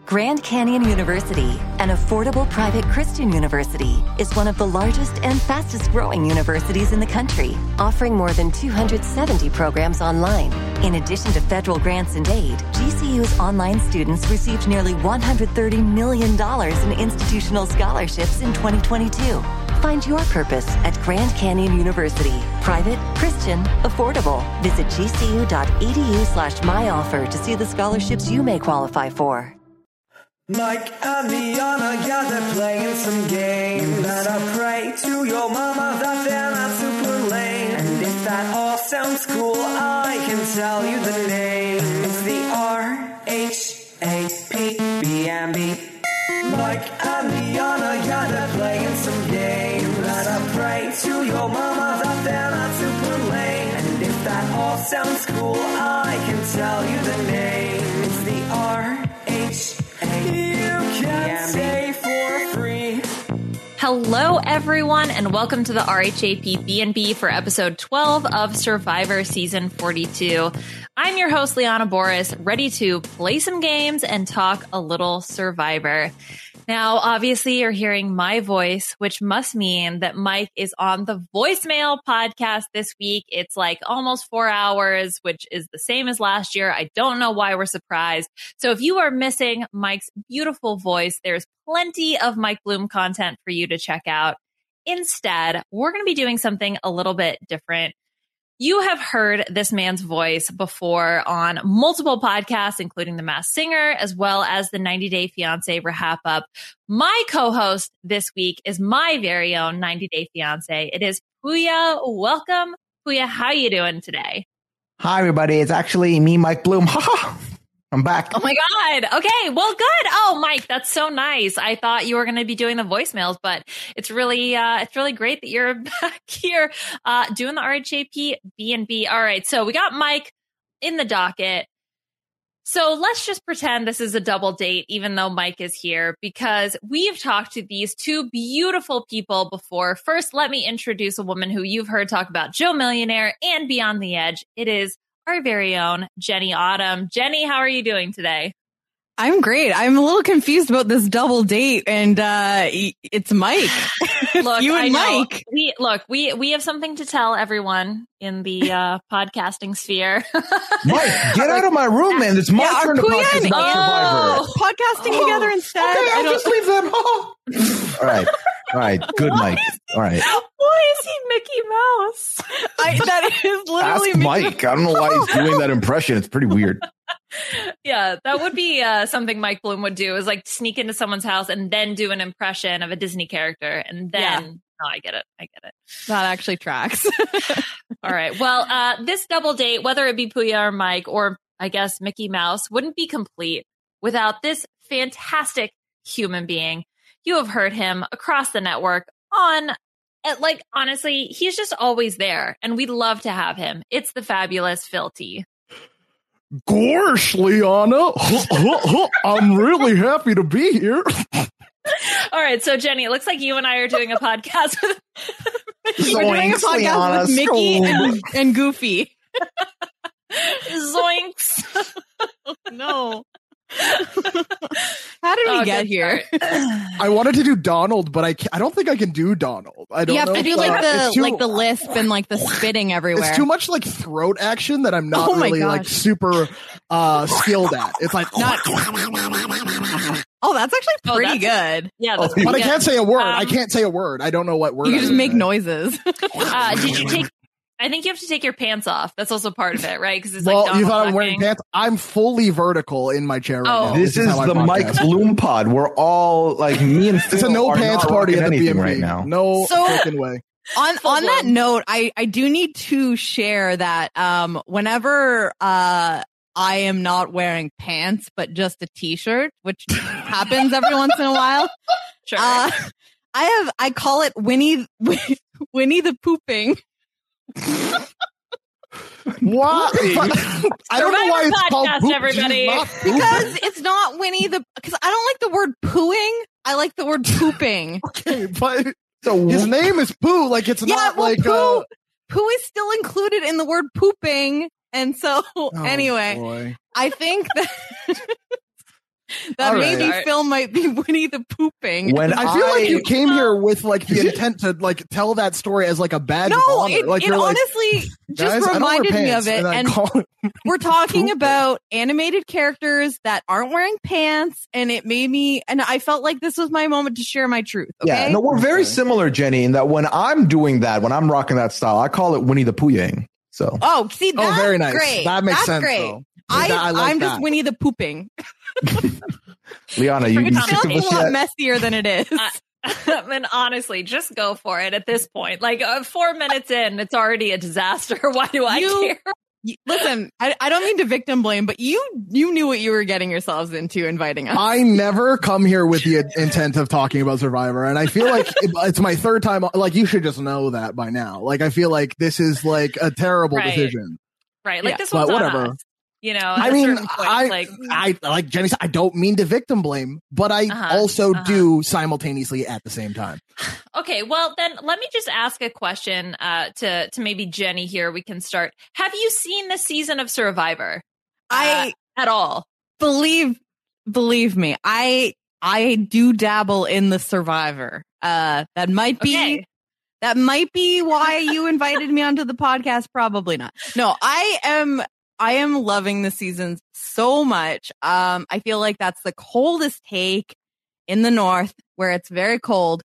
Grand Canyon University, an affordable private Christian university, is one of the largest and fastest growing universities in the country, offering more than 270 programs online. In addition to federal grants and aid, GCU's online students received nearly $130 million in institutional scholarships in 2022. Find your purpose at Grand Canyon University. Private, Christian, affordable. Visit gcu.edu/myoffer to see the scholarships you may qualify for. Mike and Liana, yeah, they're playing some games. And I pray to your mama that they're not super lame. And if that all sounds cool, I can tell you the name. It's the RHAPBNB. Mike and Liana, yeah, they're playing some games. And I pray to your mama that they're not super lame. And if that all sounds cool, I can tell you the name. It's the You can say for free. Hello, everyone, and welcome to the RHAP B&B for episode 12 of Survivor Season 42. I'm your host, Liana Boris, ready to play some games and talk a little Survivor. Now, obviously, you're hearing my voice, which must mean that Mike is on the voicemail podcast this week. It's like almost 4 hours, which is the same as last year. I don't know why we're surprised. So if you are missing Mike's beautiful voice, there's plenty of Mike Bloom content for you to check out. Instead, we're going to be doing something a little bit different. You have heard this man's voice before on multiple podcasts, including The Masked Singer, as well as the 90 Day Fiancé Wrap Up. My co-host this week is my very own 90 Day Fiancé. It is Puya. Welcome, Puya. How are you doing today? Hi, everybody. It's actually me, Mike Bloom. I'm back. Oh my God. Okay. Well, good. Oh, Mike, that's so nice. I thought you were going to be doing the voicemails, but it's really great that you're back here, doing the RHAP B&B. All right. So we got Mike in the docket. So let's just pretend this is a double date, even though Mike is here, because we've talked to these two beautiful people before. First, let me introduce a woman who you've heard talk about Joe Millionaire and Beyond the Edge. It is our very own Jenny Autumn. Jenny, how are you doing today? I'm great. I'm a little confused about this double date, and it's Mike. Look, you and Mike. We have something to tell everyone in the podcasting sphere. Mike, get out of my room, man. It's my turn to podcast about Survivor. Podcasting together instead. Okay, I'll just leave them. All right. Good, Mike. All right. Why is he Mickey Mouse? That is literally Ask Mike. I don't know why he's doing that impression. It's pretty weird. Yeah, that would be something Mike Bloom would do, is like sneak into someone's house and then do an impression of a Disney character. And then, No, I get it. That actually tracks. All right. Well, this double date, whether it be Puya or Mike, or I guess Mickey Mouse, wouldn't be complete without this fantastic human being. You have heard him across the network honestly, he's just always there, and we'd love to have him. It's the fabulous Phil T. Gosh, Liana, I'm really happy to be here. All right, so Jenny, it looks like you and I are doing a podcast with We're doing a podcast with Mickey and Goofy. Zoinks. No. How did we get here? I wanted to do Donald, but I don't think I can do Donald. I don't know. You have to do the lisp and like the spitting everywhere. It's too much like throat action that I'm not really like super skilled at. It's like Oh, that's actually pretty good. Yeah, but I can't say a word. I can't say a word. I don't know what word. You can just make noises. Did you take? I think you have to take your pants off. That's also part of it, right? Because it's you thought I'm wearing pants? I'm fully vertical in my chair right now. This is the Mike Bloom pod. We're all like me and Phil. It's a no pants party at the B&B right now. No freaking way. On that note, I do need to share that whenever I am not wearing pants but just a t-shirt, which happens every once in a while. Sure. I call it Winnie the Pooping. What? I don't know why it's called poop. Everybody. Because it's not Winnie the. Because I don't like the word pooing. I like the word pooping. Okay, but so his name is Pooh. Like it's not like Pooh is still included in the word pooping, and so anyway, boy. I think that that maybe Phil might be Winnie the Pooping. When I feel like you came here with like the intent to like tell that story as like a badge of honor. It honestly just reminded me of it. And we're talking about animated characters that aren't wearing pants, and it made me, and I felt like this was my moment to share my truth. Okay? Yeah, no, we're very similar, Jenny, in that when I'm doing that, when I'm rocking that style, I call it Winnie the Poohing. So, see, that's very nice. Great. That makes that's sense. Great. Though. I'm just Winnie the Pooping. Liana, you it's sounding a lot messier than it is. I mean, honestly, just go for it at this point. Like 4 minutes in, it's already a disaster. Why do I care? Listen, I don't mean to victim blame, but you knew what you were getting yourselves into inviting us. I never come here with the intent of talking about Survivor, and I feel like it's my third time. Like, you should just know that by now. Like, I feel like this is like a terrible decision. Right. Like, this one's whatever. on us. You know, I mean, I like Jenny said, I don't mean to victim blame, but I also do simultaneously at the same time. Okay, well then let me just ask a question to maybe Jenny here. We can start. Have you seen this season of Survivor? At all? Believe me, I do dabble in the Survivor. That might be why you invited me onto the podcast. Probably not. No, I am loving the season so much. I feel like that's the coldest take in the north, where it's very cold.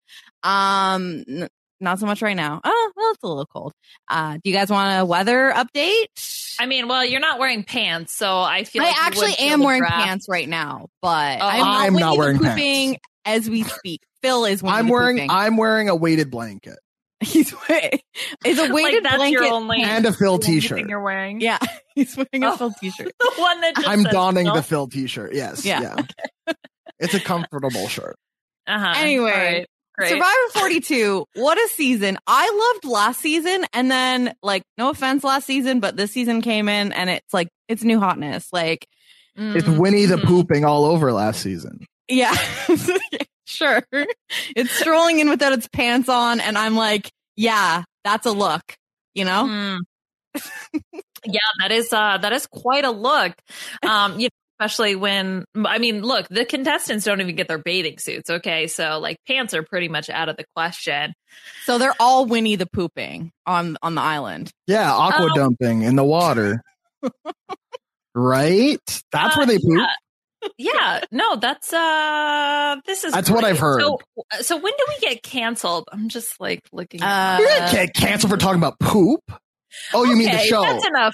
Not so much right now. Oh, well, it's a little cold. Do you guys want a weather update? I mean, well, you're not wearing pants, so I feel like I actually am wearing pants right now, but I'm not wearing pants as we speak. Phil is wearing. I'm wearing a weighted blanket. It's a weighted blanket and a Phil t-shirt. You're wearing, yeah. He's wearing a Phil t-shirt. The one that I'm donning the Phil t-shirt. Yes, yeah. It's a comfortable shirt. Anyway, right. Survivor 42. What a season! I loved last season, and then like, no offense, last season, but this season came in, and it's like it's new hotness. Like it's Winnie the Pooping all over last season. Yeah. Sure. It's strolling in without its pants on, and I'm like, yeah, that's a look, you know? Yeah, that is quite a look. Especially when, I mean, look, the contestants don't even get their bathing suits, okay? So, like, pants are pretty much out of the question. So they're all Winnie the Pooping on the island. Yeah, aqua dumping in the water. Right? That's where they poop. Yeah, no, that's that's what I've heard. So when do we get canceled? I'm just like looking. You didn't get canceled for talking about poop. Oh, you mean the show? That's enough.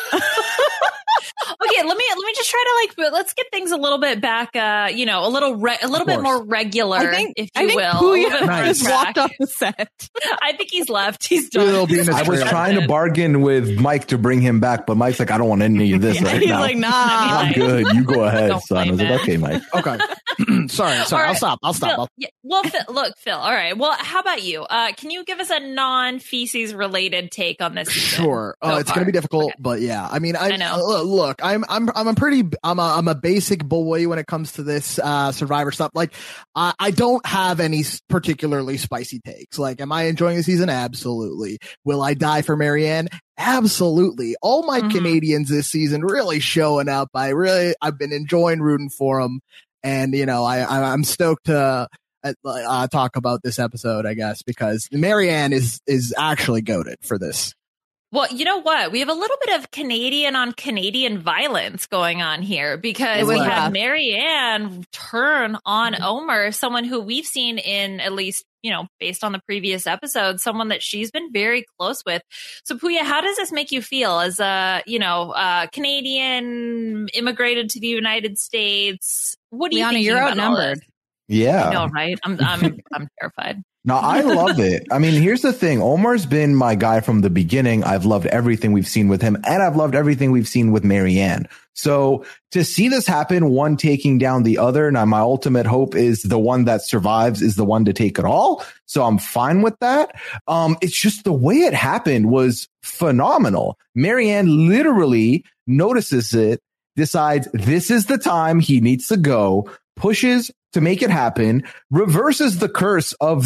Okay, let me just try to let's get things a little bit back. A little bit more regular, if you will. Puya just walked off the set. I think he's left. He's done. I was trying to bargain with Mike to bring him back, but Mike's like, I don't want any of this right he's now. He's like, nah, I'm good. You go ahead, son. I was like, okay, Mike. Okay. Sorry. Right. I'll stop. Well, Phil. All right. Well, how about you? Can you give us a non-feces related take on this season? Sure. It's going to be difficult, but yeah. I mean, I know. Look, I'm a basic boy when it comes to this Survivor stuff. Like, I don't have any particularly spicy takes. Like, am I enjoying the season? Absolutely. Will I die for Marianne? Absolutely. All my Canadians this season really showing up. I've been enjoying rooting for them, and I'm stoked to talk about this episode, I guess, because Marianne is actually goated for this. Well, you know what? We have a little bit of Canadian on Canadian violence going on here, because we had Marianne turn on Omar, someone who we've seen in, at least, based on the previous episode, someone that she's been very close with. So, Puya, how does this make you feel as a, Canadian immigrated to the United States? What do you think? You're outnumbered. Yeah. I know, right? I'm terrified. No, I love it. I mean, here's the thing. Omar's been my guy from the beginning. I've loved everything we've seen with him, and I've loved everything we've seen with Marianne. So to see this happen, one taking down the other, now my ultimate hope is the one that survives is the one to take it all. So I'm fine with that. It's just the way it happened was phenomenal. Marianne literally notices it, decides this is the time he needs to go, pushes to make it happen, reverses the curse on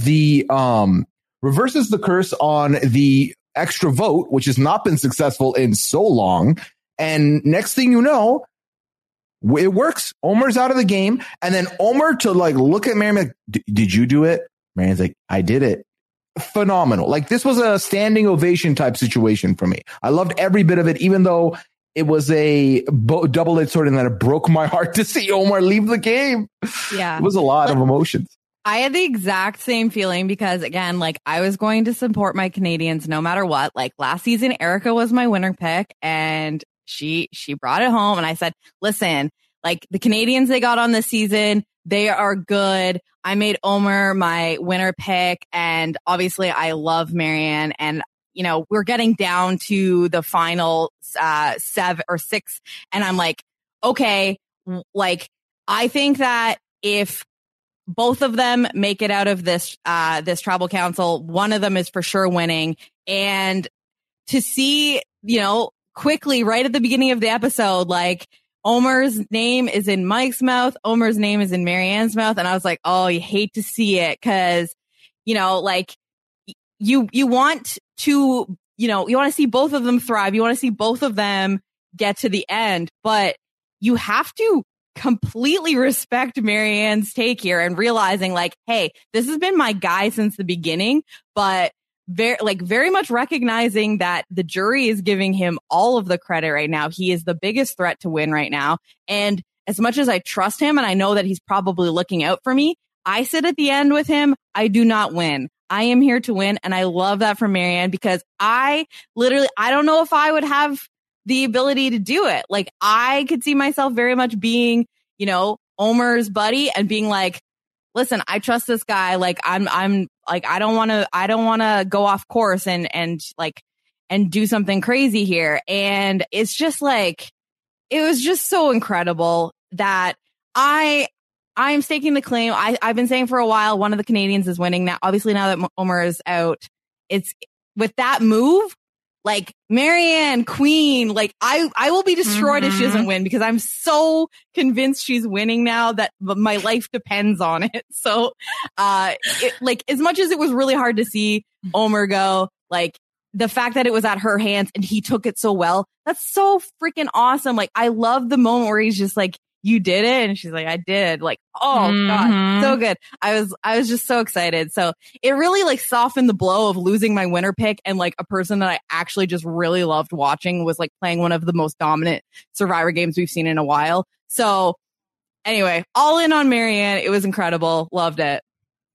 the extra vote, which has not been successful in so long. And next thing you know, It works. Omar's out of the game. And then Omar to like look at Maryanne, like, did you do it? Maryanne's like, I did it. Phenomenal. Like this was a standing ovation type situation for me. I loved every bit of it, even though it was a double-edged sword and that it broke my heart to see Omar leave the game. Yeah. It was a lot of emotions. I had the exact same feeling because, again, like I was going to support my Canadians no matter what. Like last season, Erica was my winner pick and she brought it home. And I said, listen, like the Canadians they got on this season, they are good. I made Omar my winner pick. And obviously I love Maryanne. And, you know, we're getting down to the final 7 or 6. And I'm like, okay, like I think that if both of them make it out of this tribal council, one of them is for sure winning. And to see, you know, quickly right at the beginning of the episode, like Omar's name is in Mike's mouth, Omar's name is in Maryanne's mouth. And I was like, oh, you hate to see it because, you know, like you want to, you know, you want to see both of them thrive. You want to see both of them get to the end, but you have to completely respect Maryanne's take here and realizing like, hey, this has been my guy since the beginning, but very much recognizing that the jury is giving him all of the credit right now. He is the biggest threat to win right now. And as much as I trust him and I know that he's probably looking out for me, I sit at the end with him. I do not win. I am here to win. And I love that from Maryanne because I don't know if I would have the ability to do it. Like I could see myself very much being, you know, Omar's buddy and being like, listen, I trust this guy. Like I'm like, I don't want to go off course and do something crazy here. And it's just like, it was just so incredible that I'm staking the claim. I've been saying for a while, one of the Canadians is winning now. Obviously now that Omar is out, it's with that move. Like Maryanne, queen, like I will be destroyed if she doesn't win because I'm so convinced she's winning now that my life depends on it. So, like as much as it was really hard to see Omar go, like the fact that it was at her hands and he took it so well, that's so freaking awesome. Like I love the moment where he's just like, you did it. And she's like, I did. Like, oh God, so good. I was just so excited. So it really like softened the blow of losing my winner pick. And like a person that I actually just really loved watching was like playing one of the most dominant Survivor games we've seen in a while. So anyway, all in on Maryanne. It was incredible. Loved it.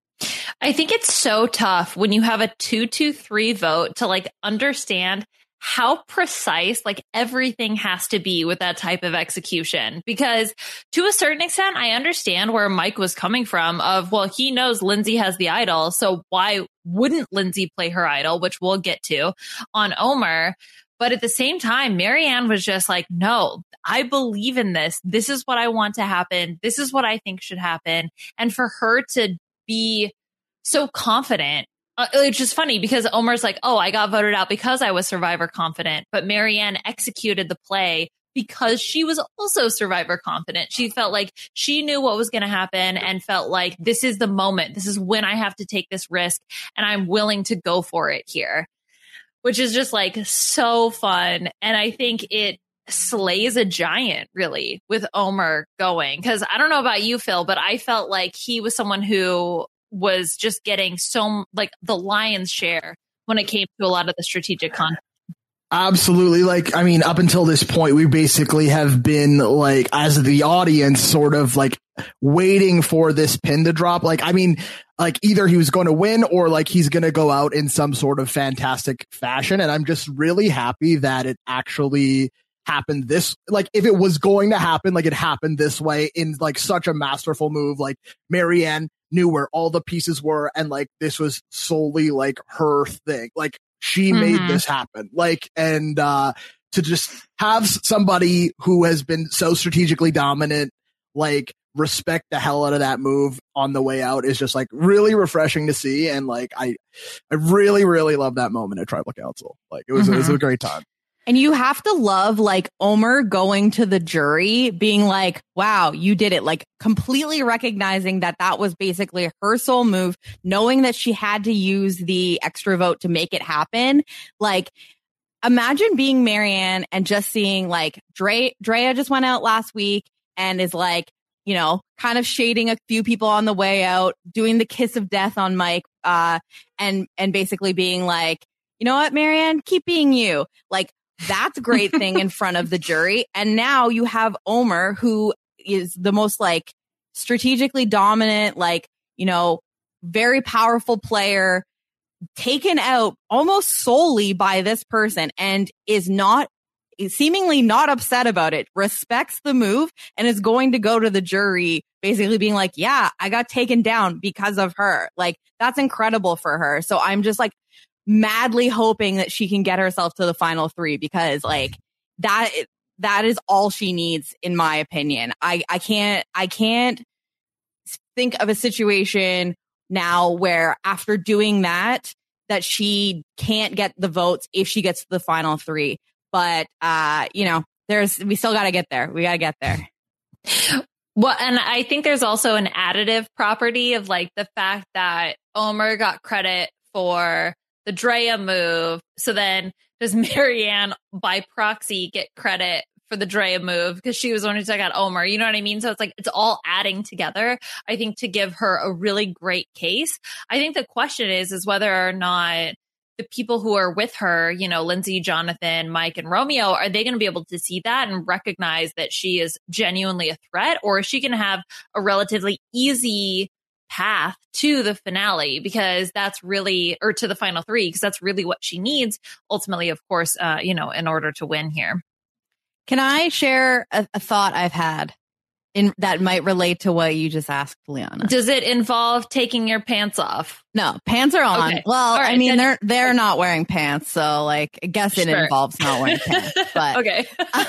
I think it's so tough when you have a 2-2-3 vote to like understand how precise like everything has to be with that type of execution, because to a certain extent, I understand where Mike was coming from of, well, he knows Lindsay has the idol. So why wouldn't Lindsay play her idol, which we'll get to on Omar. But at the same time, Maryanne was just like, no, I believe in this. This is what I want to happen. This is what I think should happen. And for her to be so confident, it's just funny because Omar's like, oh, I got voted out because I was Survivor confident. But Maryanne executed the play because she was also Survivor confident. She felt like she knew what was going to happen and felt like this is the moment. This is when I have to take this risk and I'm willing to go for it here, which is just like so fun. And I think it slays a giant really with Omar going, because I don't know about you, Phil, but I felt like he was someone who was just getting so like the lion's share when it came to a lot of the strategic content. Absolutely. Like, I mean, up until this point, we basically have been like, as the audience, sort of like waiting for this pin to drop. Like, I mean, like either he was going to win or like he's going to go out in some sort of fantastic fashion. And I'm just really happy that it actually happened this, like if it was going to happen, like it happened this way in like such a masterful move. Like Maryanne knew where all the pieces were and like this was solely like her thing. Like she made this happen. Like, and to just have somebody who has been so strategically dominant, like respect the hell out of that move on the way out is just like really refreshing to see. And like, I really, really love that moment at Tribal Council. Like it was a great time. And you have to love like Omar going to the jury being like, wow, you did it. Like completely recognizing that that was basically her sole move, knowing that she had to use the extra vote to make it happen. Like imagine being Maryanne and just seeing like Drea just went out last week and is like, you know, kind of shading a few people on the way out, doing the kiss of death on Mike, and basically being like, you know what, Marianne, keep being you. Like, that's a great thing in front of the jury. And now you have Omar, who is the most like strategically dominant, like, you know, very powerful player, taken out almost solely by this person, and is seemingly not upset about it, respects the move, and is going to go to the jury basically being like, yeah, I got taken down because of her. Like, that's incredible for her. So I'm just like madly hoping that she can get herself to the final three, because like that is all she needs, in my opinion. I can't think of a situation now where after doing that she can't get the votes if she gets to the final three. But, you know, we still got to get there. We got to get there. Well, and I think there's also an additive property of like the fact that Omar got credit for the Drea move. So then does Marianne by proxy get credit for the Drea move because she was the one who took out Omar? You know what I mean? So it's like, it's all adding together, I think, to give her a really great case. I think the question is whether or not the people who are with her, you know, Lindsay, Jonathan, Mike, and Romeo, are they going to be able to see that and recognize that she is genuinely a threat? Or is she going to have a relatively easy path to the finale, because that's really, or to the final three, because that's really what she needs ultimately, of course, you know, in order to win here. Can I share a thought I've had that might relate to what you just asked, Liana? Does it involve taking your pants off? No, pants are on. Okay. Well, right, I mean, they're not wearing pants, so like, I guess it involves not wearing pants. But okay.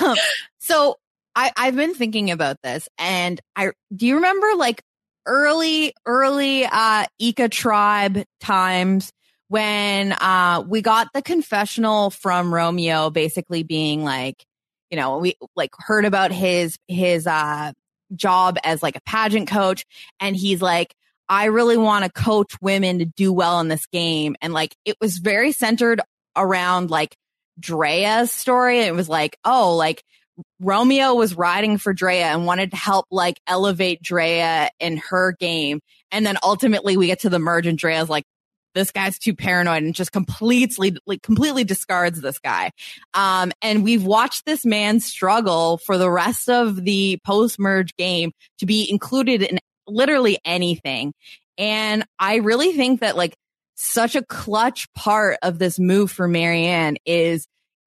So I've been thinking about this, and do you remember like early Ika tribe times when we got the confessional from Romeo, basically being like, you know, we like heard about his job as like a pageant coach, and he's like, I really want to coach women to do well in this game. And like, it was very centered around like Drea's story. It was like, oh, like Romeo was riding for Drea and wanted to help like elevate Drea in her game. And then ultimately we get to the merge, and Drea's like, this guy's too paranoid, and just completely discards this guy. And we've watched this man struggle for the rest of the post-merge game to be included in literally anything. And I really think that like such a clutch part of this move for Marianne is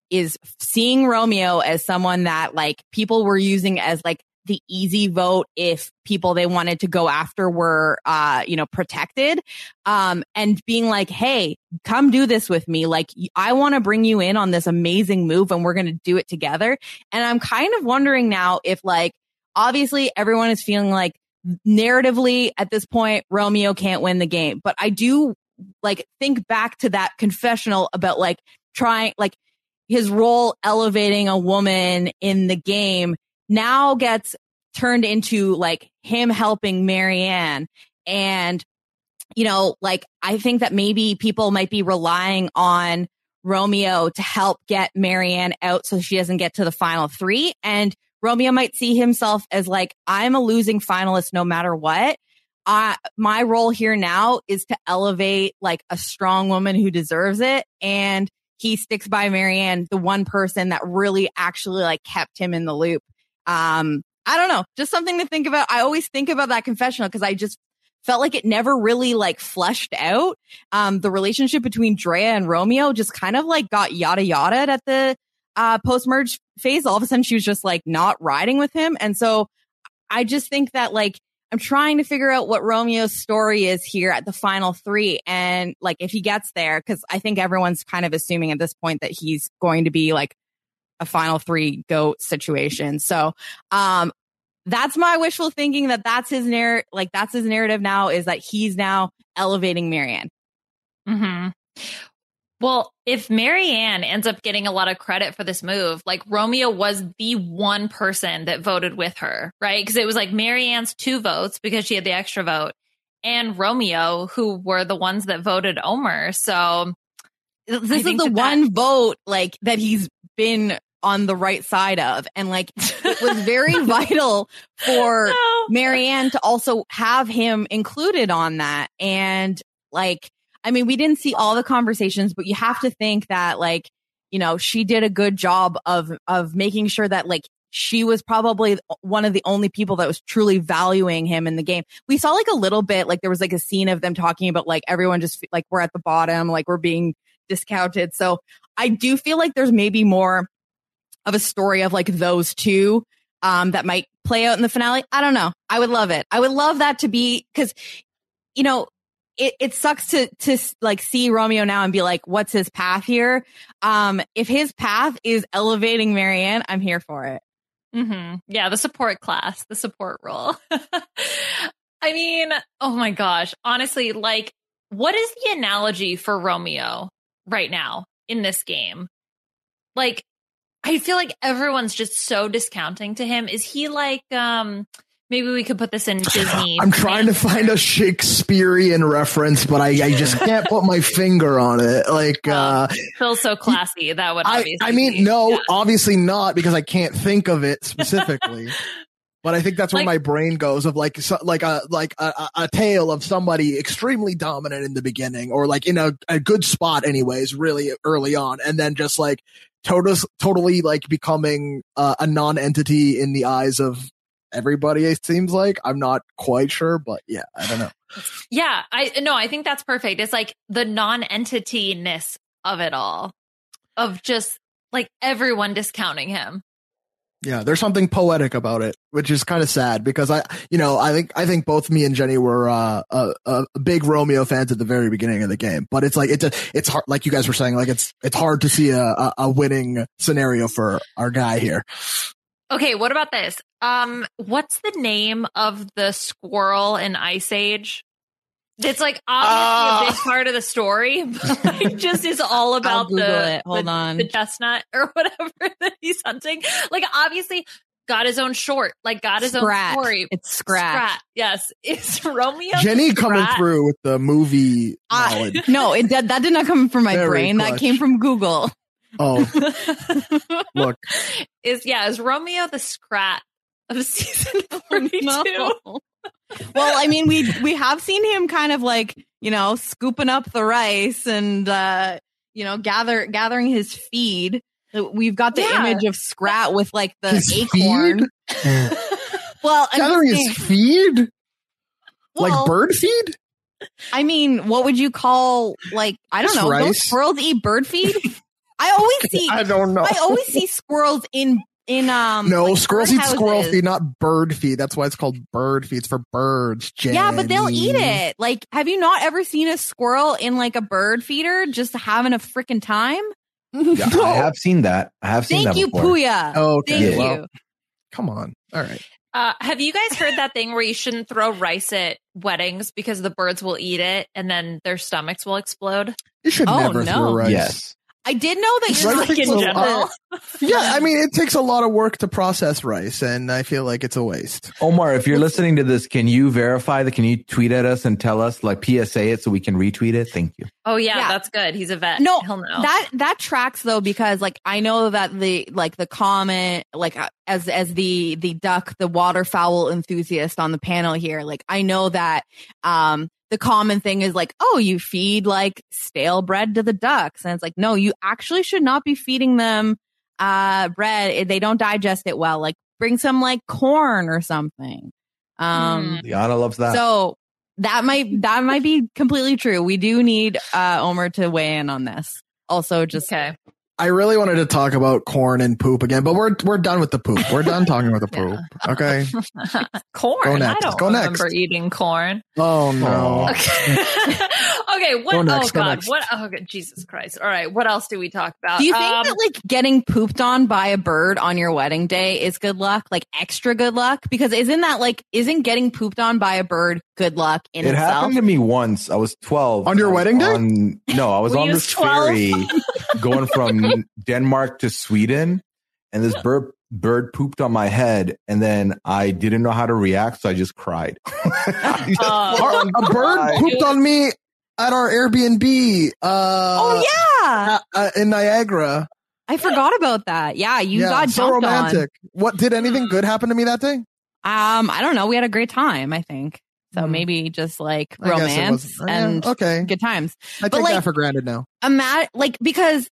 seeing Romeo as someone that like people were using as like the easy vote if people they wanted to go after were, you know, protected, and being like, hey, come do this with me. Like, I want to bring you in on this amazing move, and we're going to do it together. And I'm kind of wondering now if like, obviously everyone is feeling like narratively at this point, Romeo can't win the game. But I do like think back to that confessional about like trying, like his role elevating a woman in the game now gets turned into like him helping Marianne. And, you know, like, I think that maybe people might be relying on Romeo to help get Marianne out so she doesn't get to the final three. And Romeo might see himself as like, I'm a losing finalist no matter what. My role here now is to elevate like a strong woman who deserves it. And he sticks by Marianne, the one person that really actually like kept him in the loop. I don't know, just something to think about. I always think about that confessional because I just felt like it never really like fleshed out. The relationship between Drea and Romeo just kind of like got yada yada at the post-merge phase. All of a sudden she was just like not riding with him. And so I just think that like, I'm trying to figure out what Romeo's story is here at the final three. And like, if he gets there, because I think everyone's kind of assuming at this point that he's going to be like a final three GOAT situation. So, that's my wishful thinking that's his narrative. Like, that's his narrative now, is that he's now elevating Marianne. Mm-hmm. Well, if Marianne ends up getting a lot of credit for this move, like Romeo was the one person that voted with her, right? Because it was like Marianne's 2 votes because she had the extra vote, and Romeo, who were the ones that voted Omar. So this is the one vote like that he's been on the right side of. And like, it was very vital for Marianne to also have him included on that. And like, I mean, we didn't see all the conversations, but you have to think that like, you know, she did a good job of making sure that like she was probably one of the only people that was truly valuing him in the game. We saw like a little bit, like there was like a scene of them talking about like everyone just like we're at the bottom, like we're being discounted. So I do feel like there's maybe more of a story of like those two that might play out in the finale. I don't know. I would love it. I would love that to be, because, you know, it sucks to like see Romeo now and be like, what's his path here? If his path is elevating Marianne, I'm here for it. Mm-hmm. Yeah, the support class, the support role. I mean, oh my gosh. Honestly, like, what is the analogy for Romeo right now in this game? Like, I feel like everyone's just so discounting to him. Is he like, maybe we could put this in Disney. I'm trying to find a Shakespearean reference, but I just can't put my finger on it. Like, feels so classy. That would obviously I mean, no, obviously not, because I can't think of it specifically. But I think that's where my brain goes of like, a tale of somebody extremely dominant in the beginning, or like in a good spot anyways, really early on. And then just like totally like becoming a non-entity in the eyes of everybody, it seems like. I'm not quite sure, but yeah, I don't know. Yeah, I think that's perfect. It's like the non-entity-ness of it all, of just like everyone discounting him. Yeah, there's something poetic about it, which is kind of sad, because I think both me and Jenny were a big Romeo fans at the very beginning of the game. But it's like it's hard, like you guys were saying, like it's hard to see a winning scenario for our guy here. Okay, what about this? What's the name of the squirrel in Ice Age? It's like obviously a big part of the story, but like just is all about the chestnut or whatever that he's hunting. Like obviously got his own short, like got his own story. It's Scrat. Yes, it's Romeo. Jenny coming through with the movie knowledge. No, that did not come from my brain. Clutch. That came from Google. Oh, look. Is Romeo the Scrat of season 42? No. Well, I mean, we have seen him kind of like, you know, scooping up the rice and, you know, gathering his feed. We've got the image of Scrat with like the his acorn. Well, gathering his feed? Like bird feed? I mean, what would you call, like, I don't know, rice? Don't squirrels eat bird feed? I don't know. I always see squirrels in no, like squirrels eat squirrel feed, not bird feed. That's why it's called bird feed. It's for birds, Jenny. Yeah, but they'll eat it. Like, have you not ever seen a squirrel in like a bird feeder just having a freaking time? Yeah, no. I have seen that. Thank you, before. Puya. Oh, okay. Thank you. Come on. All right. Have you guys heard that thing where you shouldn't throw rice at weddings because the birds will eat it and then their stomachs will explode? You should never throw rice. Yes. I did know that you're like in general. Yeah, I mean, it takes a lot of work to process rice, and I feel like it's a waste. Omar, if you're listening to this, can you verify that? Can you tweet at us and tell us, like PSA it so we can retweet it? Thank you. Oh yeah, that's good. He's a vet. No, he'll know. That tracks though, because like I know that the comment, like as the duck, the waterfowl enthusiast on the panel here, like I know that the common thing is like, oh, you feed like stale bread to the ducks. And it's like, no, you actually should not be feeding them bread. They don't digest it well. Like bring some like corn or something. Liana loves that. So that might be completely true. We do need Omer to weigh in on this. Also, just okay. I really wanted to talk about corn and poop again, but we're done with the poop. We're done talking about the poop. Okay. Corn. Go next. I don't remember eating corn. Oh no. Okay. What? Oh God. What? Oh God, Jesus Christ. All right. What else do we talk about? Do you think that like getting pooped on by a bird on your wedding day is good luck? Like extra good luck? Because isn't getting pooped on by a bird good luck in itself? It happened to me once. I was 12. On your wedding day? No, I was on this ferry going from Denmark to Sweden, and this bird pooped on my head, and then I didn't know how to react, so I just cried. A bird pooped on me at our Airbnb. Oh yeah, in Niagara. I forgot about that. Yeah, you got so dumped romantic. What did anything good happen to me that day? I don't know. We had a great time, I think. So maybe just like romance and good times. I take that for granted now. Because,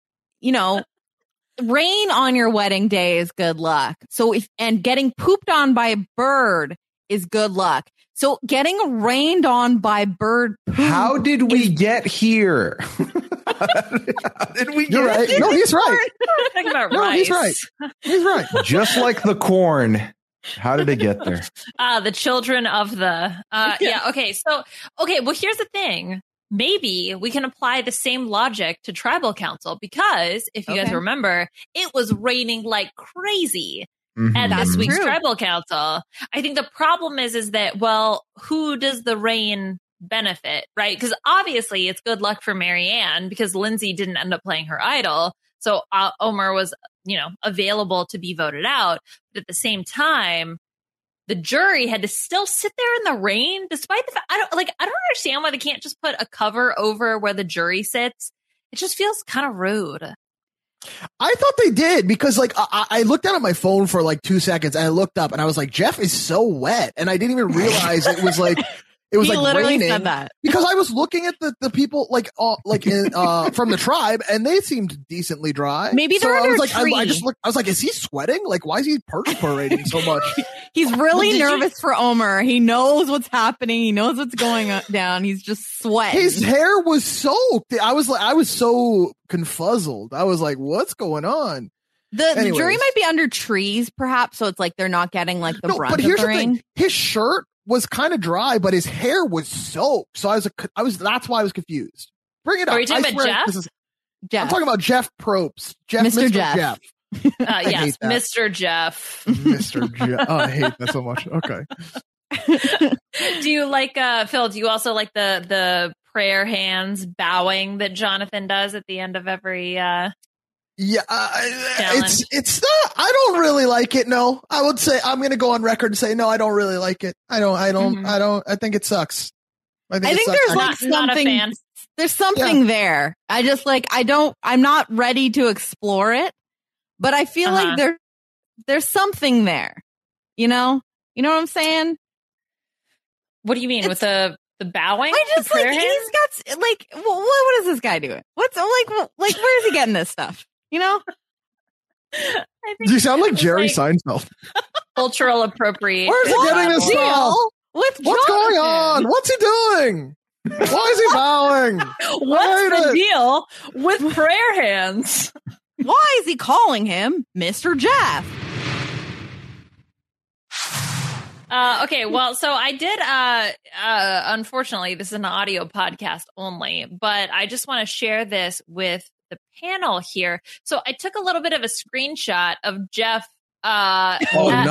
rain on your wedding day is good luck. So and getting pooped on by a bird is good luck. So getting rained on by bird poop. How did we get here? Did we You're right. No, he's right. Talking about no, rice. he's right. He's right. Just like the corn. How did it get there? The children of the yeah. Okay. So well, here's the thing. Maybe we can apply the same logic to tribal council, because if you guys remember, it was raining like crazy at this week's tribal council. I think the problem is that, well, who does the rain benefit, right? Because obviously it's good luck for Marianne, because Lindsay didn't end up playing her idol. So Omar was, available to be voted out. But at the same time, the jury had to still sit there in the rain, despite the fact I don't understand why they can't just put a cover over where the jury sits. It just feels kind of rude. I thought they did, because I looked down at my phone for like 2 seconds and I looked up and I was like, Jeff is so wet. And I didn't even realize it was like, it was he like literally raining, said that. because I was looking at the people from the tribe, and they seemed decently dry. Maybe they're under a tree. I was like, is he sweating? Like, why is he perspiring so much? He's really nervous for Omar. He knows what's happening. He knows what's going down. He's just sweating. His hair was soaked. I was so confuzzled. I was like, what's going on? The jury might be under trees, perhaps, so it's like they're not getting like the brunt of the rain. Thing. His shirt was kind of dry, but his hair was soaked. So that's why I was confused. Bring it up. Are you talking about Jeff? I'm talking about Jeff Probst. Mr. Jeff. Yes, Mr. Jeff. Mr. Jeff. Oh, I hate that so much. Okay. Do you like, Phil, do you also like the prayer hands bowing that Jonathan does at the end of every it's not, I don't really like it. No, I would say, I'm going to go on record and say, no, I don't really like it. I think it sucks. I think there's like something, not a fan. There's something there. I just I'm not ready to explore it, but I feel like there's something there, you know what I'm saying? What do you mean with the bowing? I just he's got what is this guy doing? What's where is he getting this stuff? You sound like Jerry Seinfeld. Cultural appropriation. Where's he getting this stuff? What's going on? What's he doing? Why is he bowing? What's the deal with prayer hands? Why is he calling him Mr. Jeff? Okay, well, so I did, unfortunately, this is an audio podcast only, but I just want to share this with the panel here. So I took a little bit of a screenshot of Jeff. Honestly,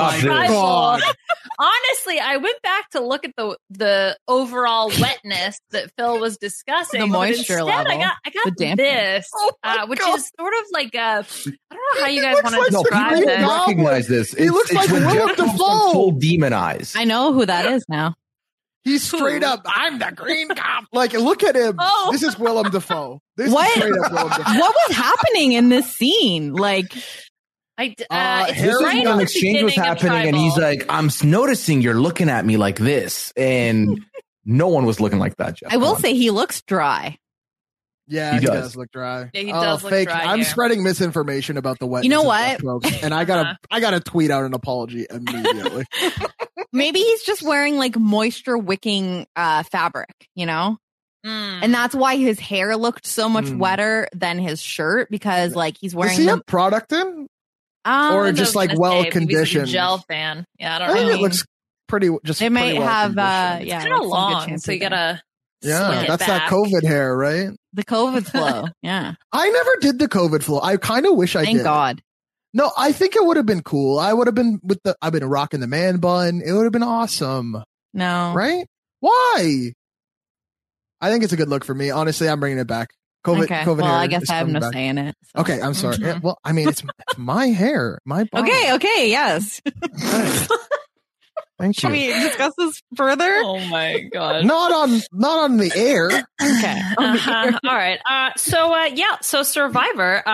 I went back to look at the overall wetness that Phil was discussing. The moisture level. I got this, which is sort of like I don't know how you guys want to describe it. People recognize this. He looks like Willem Dafoe. Full demon eyes. I know who that is now. He's straight up, I'm the green cop. Like, look at him. Oh. This is Willem Dafoe. What was happening in this scene? Like, it's right an exchange was happening, and he's like, "I'm noticing you're looking at me like this," and no one was looking like that. Jeff, I will say he looks dry. Yeah, he does look dry. Yeah, he does look fake. dry. I'm spreading misinformation about the wetness. You know what? And I gotta tweet out an apology immediately. Maybe he's just wearing like moisture wicking fabric, and that's why his hair looked so much wetter than his shirt, because like he's wearing. Is he a product in? Or just like well conditioned gel fan. Yeah, I don't know. know. It looks pretty. Just it might well have. It's kind of long, so you gotta. Yeah, that's that COVID hair, right? The COVID flow. Yeah, I never did the COVID flow. I kind of wish I did. Thank God. No, I think it would have been cool. I would have been I've been rocking the man bun. It would have been awesome. No, right? Why? I think it's a good look for me. Honestly, I'm bringing it back. COVID well, hair. I guess I have no say in it. So. Okay, I'm sorry. Yeah, well, I mean, it's my hair, my body. Okay, yes. Thank you. Can we discuss this further? Oh my God. Not on the air. Okay. All right. So Survivor.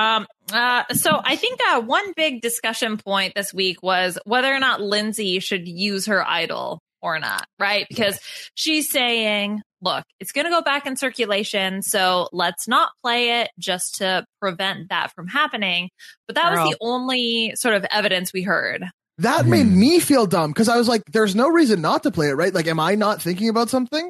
So I think one big discussion point this week was whether or not Lindsay should use her idol or not, right? Because she's saying, look, it's going to go back in circulation, so let's not play it just to prevent that from happening. But that was the only sort of evidence we heard. That made me feel dumb because I was like, there's no reason not to play it, right? Like, am I not thinking about something?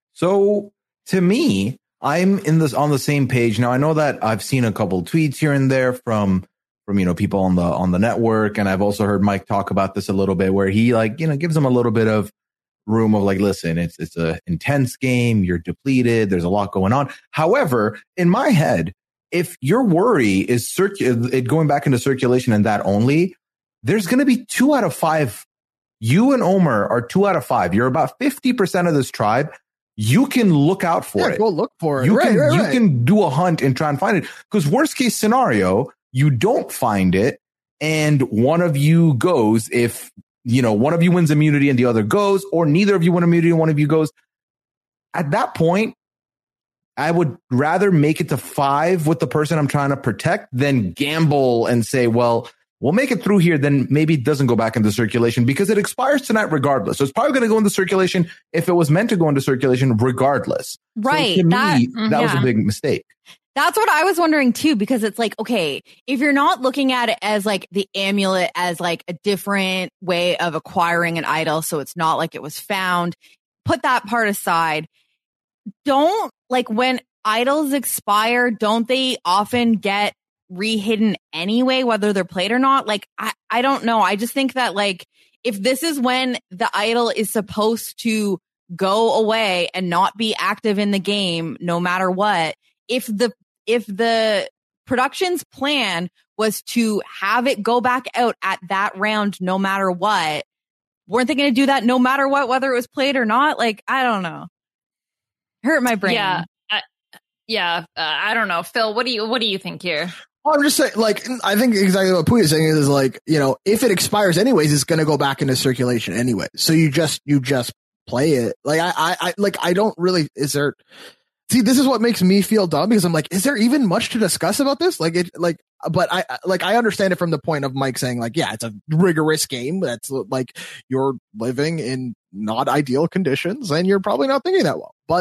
So to me, I'm on the same page. Now, I know that I've seen a couple tweets here and there from people on the network. And I've also heard Mike talk about this a little bit where he gives them a little bit of room of like, listen, it's a intense game. You're depleted. There's a lot going on. However, in my head, if your worry is it going back into circulation and that only, there's going to be 2 out of 5. You and Omar are 2 out of 5. You're about 50% of this tribe. You can look out for it. Go look for it. You can do a hunt and try and find it. Because worst case scenario, you don't find it, and one of you goes. If one of you wins immunity and the other goes, or neither of you win immunity and one of you goes. At that point, I would rather make it to 5 with the person I'm trying to protect than gamble and say, well, we'll make it through here, then maybe it doesn't go back into circulation because it expires tonight regardless. So it's probably going to go into circulation if it was meant to go into circulation regardless. Right. So to me, that was a big mistake. That's what I was wondering too, because it's like, okay, if you're not looking at it as like the amulet as like a different way of acquiring an idol, so it's not like it was found, put that part aside. Don't, like, when idols expire, don't they often get rehidden anyway, whether they're played or not? Like, I don't know. I just think that, like, if this is when the idol is supposed to go away and not be active in the game, no matter what, if the production's plan was to have it go back out at that round, no matter what, weren't they going to do that no matter what, whether it was played or not? Like, I don't know. Hurt my brain. Yeah. I don't know. Phil, what do you think here? I'm just saying, like, I think exactly what Pooh is saying is like, if it expires anyways, it's going to go back into circulation anyway. So you just play it. Like, I don't really, see, this is what makes me feel dumb because I'm like, is there even much to discuss about this? But I understand it from the point of Mike saying like, yeah, it's a rigorous game. That's like, you're living in not ideal conditions and you're probably not thinking that well. But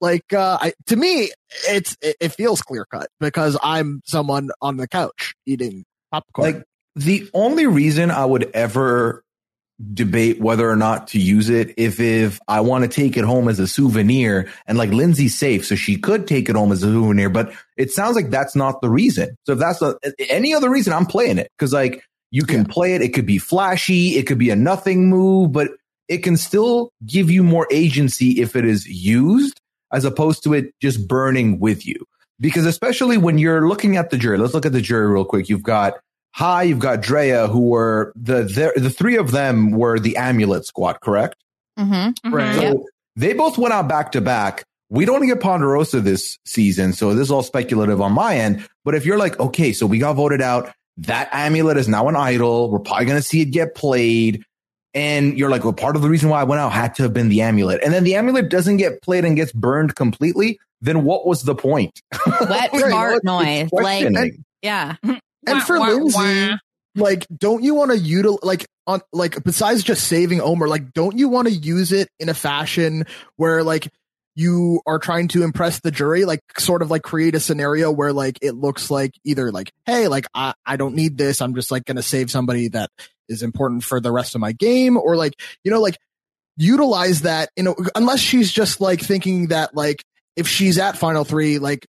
to me, it feels clear cut because I'm someone on the couch eating popcorn. Like, the only reason I would ever debate whether or not to use it if I want to take it home as a souvenir, and like Lindsay's safe, so she could take it home as a souvenir, but it sounds like that's not the reason. So if that's any other reason, I'm playing it because like you can play it. It could be flashy. It could be a nothing move, but it can still give you more agency if it is used as opposed to it just burning with you. Because especially when you're looking at the jury, let's look at the jury real quick. You've got you've got Drea, who were the 3 of them were the Amulet Squad, correct? Mm-hmm. Right. So Yep. they both went out back to back. We don't get Ponderosa this season, so this is all speculative on my end. But if you're like, okay, so we got voted out, that amulet is now an idol. We're probably going to see it get played. And you're like, well, part of the reason why I went out had to have been the amulet. And then the amulet doesn't get played and gets burned completely. Then what was the point? Wet fart noise. Like, yeah. And for Lindsay, like, don't you want to utilize, besides just saving Omar, like, don't you want to use it in a fashion where, like, you are trying to impress the jury, like, sort of like create a scenario where, like, it looks like either like, hey, like, I don't need this. I'm just like going to save somebody that is important for the rest of my game, or like, like utilize that, unless she's just like thinking that, like, if she's at Final 3, like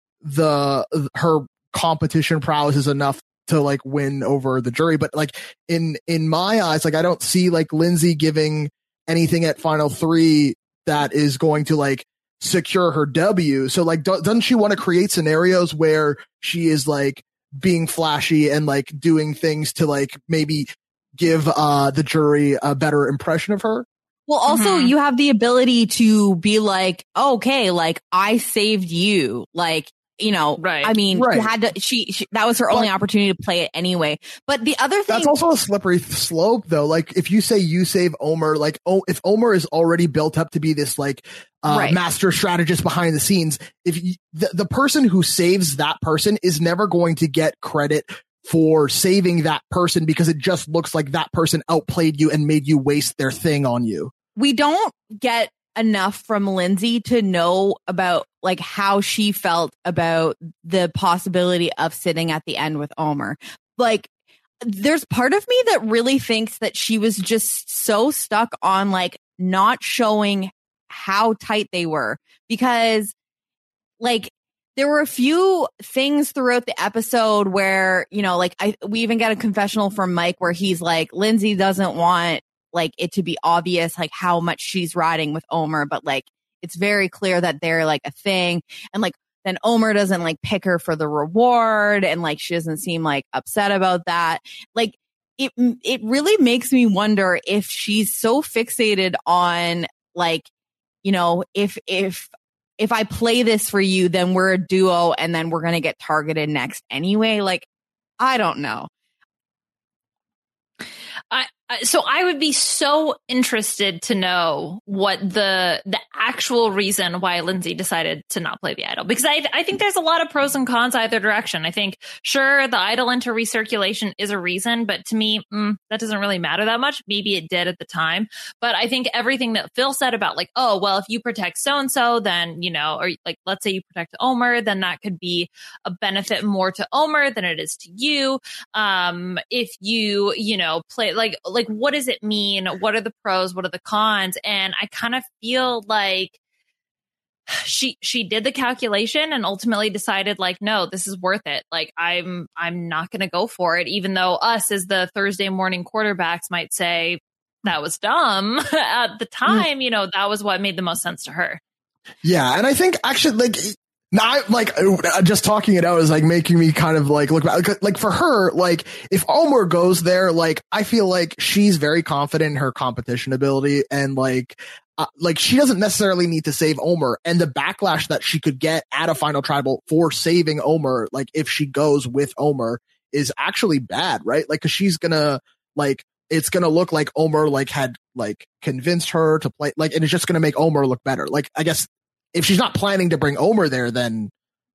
her competition prowess is enough to like win over the jury. But like in my eyes, like, I don't see like Lindsay giving anything at Final 3 that is going to like secure her W. So like, doesn't she want to create scenarios where she is like being flashy and like doing things to like maybe give the jury a better impression of her? Well, also you have the ability to be like, okay, like, I saved you. Like, right. I mean, she that was her only opportunity to play it anyway. But the other thing, that's also a slippery slope though. Like if you say you save Omer, like, if Omer is already built up to be this like master strategist behind the scenes, if the person who saves that person is never going to get credit for saving that person because it just looks like that person outplayed you and made you waste their thing on you. We don't get enough from Lindsay to know about like how she felt about the possibility of sitting at the end with Omer. Like, there's part of me that really thinks that she was just so stuck on like not showing how tight they were, because like there were a few things throughout the episode where, like we even get a confessional from Mike where he's like, Lindsay doesn't want like it to be obvious like how much she's riding with Omer, but like it's very clear that they're like a thing. And like then Omer doesn't like pick her for the reward, and like she doesn't seem like upset about that. Like it really makes me wonder if she's so fixated on like, if I play this for you, then we're a duo and then we're going to get targeted next anyway. Like, I don't know. So I would be so interested to know what the actual reason why Lindsay decided to not play the idol, because I think there's a lot of pros and cons either direction. I think, sure, the idol into recirculation is a reason, but to me, that doesn't really matter that much. Maybe it did at the time, but I think everything that Phil said about like, oh, well, if you protect so-and-so, then, or like, let's say you protect Omer, then that could be a benefit more to Omer than it is to you. If you, play like what does it mean? What are the pros? What are the cons? And I kind of feel like she did the calculation and ultimately decided like, no, this is worth it. Like I'm not going to go for it, even though us as the Thursday morning quarterbacks might say that was dumb. At the time, that was what made the most sense to her. Yeah, and I think actually like. Now, like, just talking it out is like making me kind of like look back. Like for her, like if Omer goes there, like I feel like she's very confident in her competition ability, and like she doesn't necessarily need to save Omer. And the backlash that she could get at a final tribal for saving Omer, like if she goes with Omer, is actually bad, right? Like, 'cause she's gonna like it's gonna look like Omer like had like convinced her to play, like, and it's just gonna make Omer look better. Like, I guess. If she's not planning to bring Omer there, then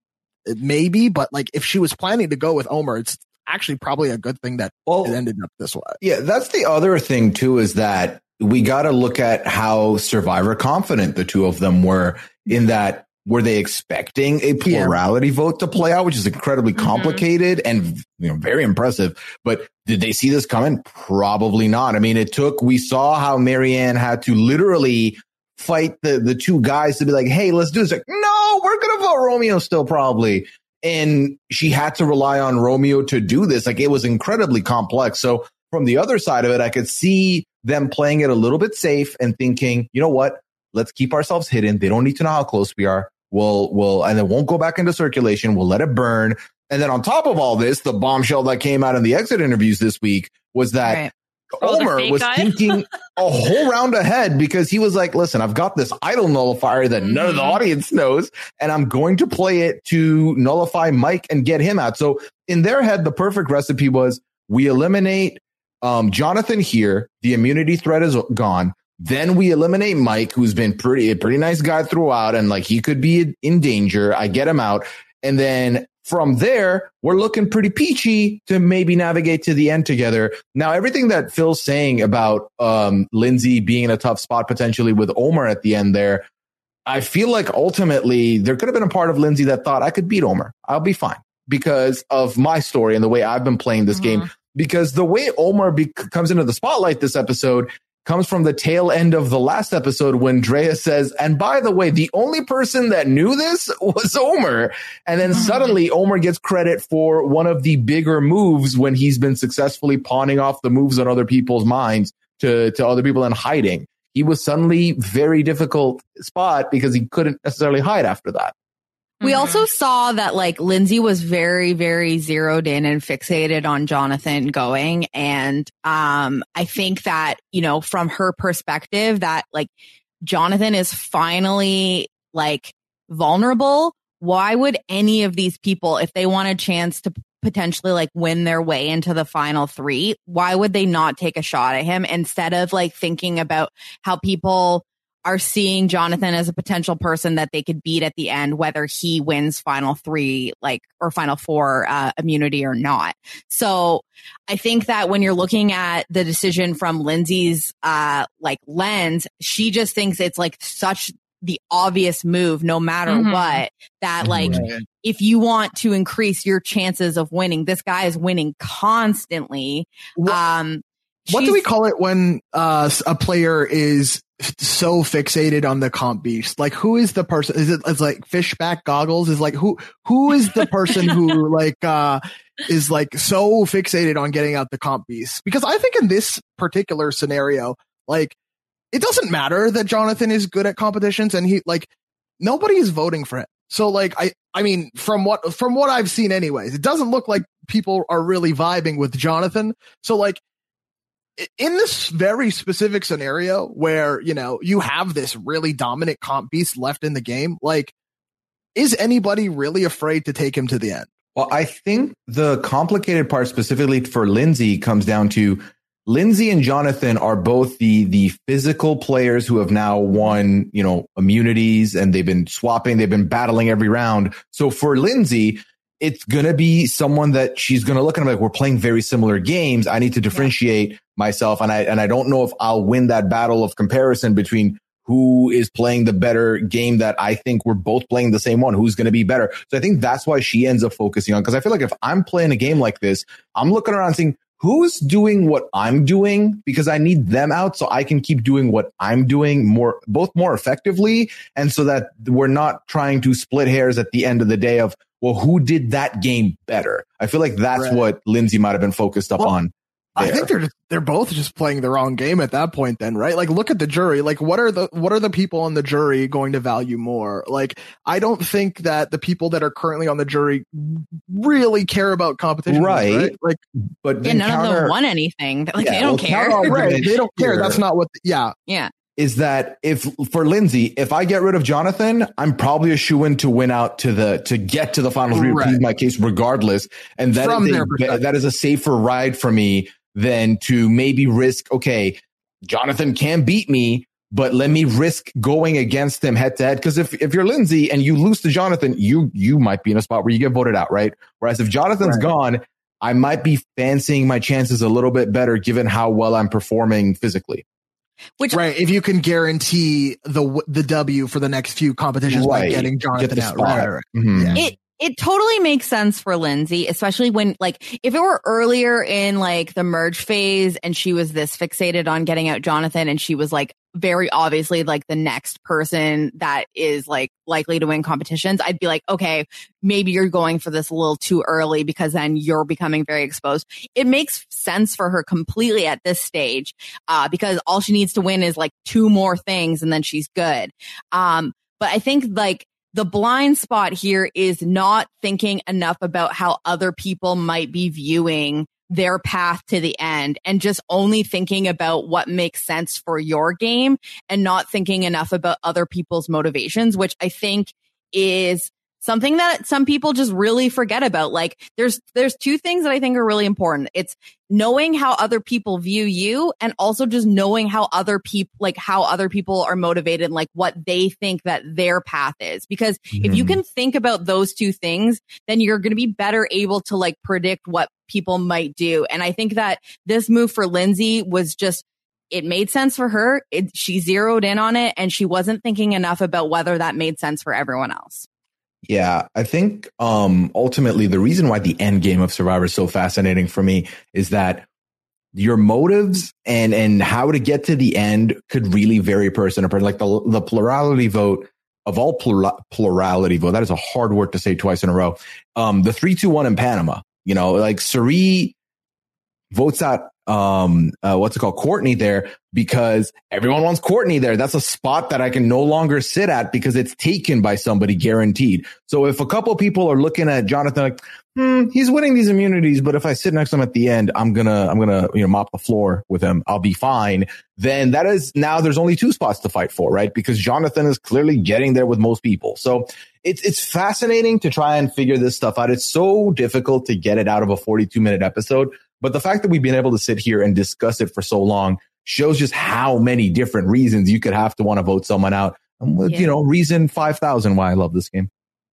maybe. But like, if she was planning to go with Omer, it's actually probably a good thing that it ended up this way. Yeah, that's the other thing too, is that we got to look at how Survivor confident the two of them were in that. Were they expecting a plurality vote to play out, which is incredibly complicated and very impressive? But did they see this coming? Probably not. I mean, we saw how Maryanne had to literally fight the two guys to be like, hey, let's do this. Like, no, we're going to vote Romeo still probably. And she had to rely on Romeo to do this. Like, it was incredibly complex. So from the other side of it, I could see them playing it a little bit safe and thinking, you know what, let's keep ourselves hidden. They don't need to know how close we are. And it won't go back into circulation. We'll let it burn. And then on top of all this, the bombshell that came out in the exit interviews this week was that Omer was thinking a whole round ahead, because he was like, listen, I've got this idol nullifier that none of the audience knows, and I'm going to play it to nullify Mike and get him out. So in their head, the perfect recipe was, we eliminate Jonathan here. The immunity threat is gone. Then we eliminate Mike, who's been a pretty nice guy throughout, and like he could be in danger. I get him out. And then from there, we're looking pretty peachy to maybe navigate to the end together. Now, everything that Phil's saying about Lindsay being in a tough spot potentially with Omer at the end there, I feel like ultimately there could have been a part of Lindsay that thought, I could beat Omer. I'll be fine because of my story and the way I've been playing this game. Because the way Omer comes into the spotlight this episode comes from the tail end of the last episode when Drea says, and by the way, the only person that knew this was Omer. And then suddenly Omer gets credit for one of the bigger moves when he's been successfully pawning off the moves on other people's minds to other people and hiding. He was suddenly very difficult spot because he couldn't necessarily hide after that. We also saw that like Lindsay was very, very zeroed in and fixated on Jonathan going. And I think that, from her perspective, that like Jonathan is finally like vulnerable why would any of these people, if they want a chance to potentially like win their way into the final 3, why would they not take a shot at him instead of like thinking about how people are seeing Jonathan as a potential person that they could beat at the end, whether he wins final 3, like, or final 4 immunity or not. So I think that when you're looking at the decision from Lindsay's like lens, she just thinks it's like such the obvious move, no matter what, that like, if you want to increase your chances of winning, this guy is winning constantly. What do we call it when a player is so fixated on the comp beast? Like, who is the person? Is it like fishback goggles? Is like who is the person who like is like so fixated on getting out the comp beast? Because I think in this particular scenario, like, it doesn't matter that Jonathan is good at competitions and he like nobody is voting for him. So like I mean from what I've seen anyways, it doesn't look like people are really vibing with Jonathan. So like in this very specific scenario where, you know, you have this really dominant comp beast left in the game, like, is anybody really afraid to take him to the end? Well, I think the complicated part specifically for Lindsay comes down to Lindsay and Jonathan are both the physical players who have now won, you know, immunities, and they've been swapping, they've been battling every round. So for Lindsay, it's going to be someone that she's going to look at and like, we're playing very similar games. I need to differentiate myself. And I don't know if I'll win that battle of comparison between who is playing the better game that I think we're both playing the same one, who's going to be better. So I think that's why she ends up focusing on, because I feel like if I'm playing a game like this, I'm looking around saying, who's doing what I'm doing, because I need them out so I can keep doing what I'm doing both more effectively. And so that we're not trying to split hairs at the end of the day of, well, who did that game better? I feel like that's what Lindsay might have been focused up on. I think they're both just playing the wrong game at that point then, right? Like, look at the jury. Like, what are the people on the jury going to value more? Like, I don't think that the people that are currently on the jury really care about competition. Right? Like, but none of them won anything. Like, they don't care. Right. They don't care. That's not what, Yeah. Is that if for Lindsay, if I get rid of Jonathan, I'm probably a shoo-in to win out to get to the final 3, plead my case regardless. And that is a safer ride for me than to maybe risk, okay, Jonathan can beat me, but let me risk going against him head to head. Because if you're Lindsay and you lose to Jonathan, you might be in a spot where you get voted out, right? Whereas if Jonathan's gone, I might be fancying my chances a little bit better given how well I'm performing physically. If you can guarantee the W for the next few competitions by getting Jonathan out. Right. Mm-hmm. Yeah. It totally makes sense for Lindsay, especially when, like, if it were earlier in, like, the merge phase and she was this fixated on getting out Jonathan and she was, like, very obviously, like, the next person that is, like, likely to win competitions, I'd be like, okay, maybe you're going for this a little too early because then you're becoming very exposed. It makes sense for her completely at this stage, because all she needs to win is, like, 2 more things and then she's good. But I think, like, the blind spot here is not thinking enough about how other people might be viewing their path to the end and just only thinking about what makes sense for your game and not thinking enough about other people's motivations, which I think is something that some people just really forget about. Like, there's 2 things that I think are really important. It's knowing how other people view you, and also just knowing how other people are motivated, like what they think that their path is. Because if you can think about those 2 things, then you're going to be better able to, like, predict what people might do. And I think that this move for Lindsay was just, it made sense for her. She zeroed in on it, and she wasn't thinking enough about whether that made sense for everyone else. Yeah, I think ultimately the reason why the end game of Survivor is so fascinating for me is that your motives and how to get to the end could really vary person to person. Like the plurality vote of all plurality vote, that is a hard word to say twice in a row. The 3-2-1 in Panama, you know, like Cirie votes out what's it called? Courtney there, because everyone wants Courtney there. That's a spot that I can no longer sit at because it's taken by somebody guaranteed. So if a couple people are looking at Jonathan like, he's winning these immunities, but if I sit next to him at the end, I'm gonna, mop the floor with him. I'll be fine. Then that is now there's only 2 spots to fight for, right? Because Jonathan is clearly getting there with most people. So it's fascinating to try and figure this stuff out. It's so difficult to get it out of a 42-minute episode. But the fact that we've been able to sit here and discuss it for so long shows just how many different reasons you could have to want to vote someone out. And, reason 5,000 why I love this game.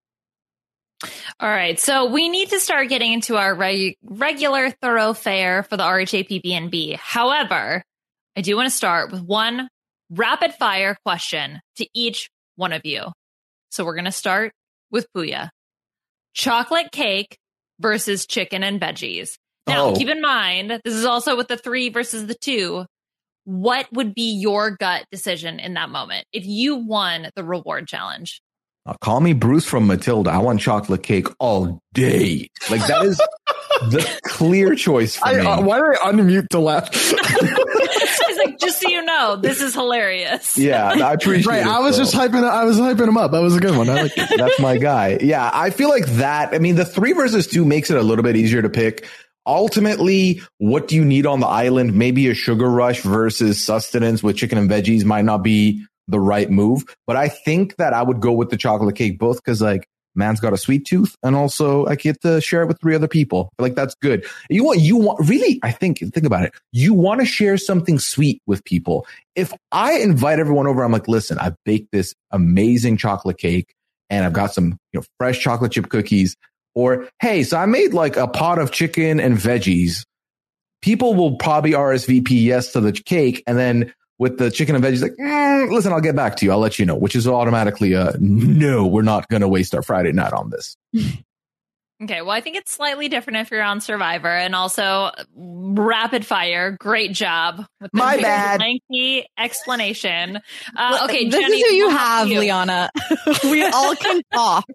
All right. So we need to start getting into our regular thoroughfare for the RHAP BNB. However, I do want to start with one rapid fire question to each one of you. So we're going to start with Puya. Chocolate cake versus chicken and veggies. Now, keep in mind, this is also with the 3 versus the 2. What would be your gut decision in that moment if you won the reward challenge? Call me Bruce from Matilda. I want chocolate cake all day. Like, that is the clear choice for me. Why did I unmute to laugh? It's like, just so you know, this is hilarious. Yeah, I appreciate it. I was just hyping him up. That was a good one. I like it. That's my guy. Yeah, I feel like that. I mean, the 3 versus 2 makes it a little bit easier to pick. Ultimately, what do you need on the island? Maybe a sugar rush versus sustenance with chicken and veggies might not be the right move. But I think that I would go with the chocolate cake, both because, like, man's got a sweet tooth, and also I get to share it with 3 other people. Like, that's good. You want really, I think about it. You want to share something sweet with people. If I invite everyone over, I'm like, listen, I baked this amazing chocolate cake and I've got some, fresh chocolate chip cookies. Or, hey, so I made like a pot of chicken and veggies. People will probably RSVP yes to the cake. And then with the chicken and veggies, like, listen, I'll get back to you. I'll let you know, which is automatically no, we're not going to waste our Friday night on this. Okay, well, I think it's slightly different if you're on Survivor, and also rapid fire. Great job with the My bad. lengthy explanation. Okay, this Jenny, is who you have, Liana. We all can talk.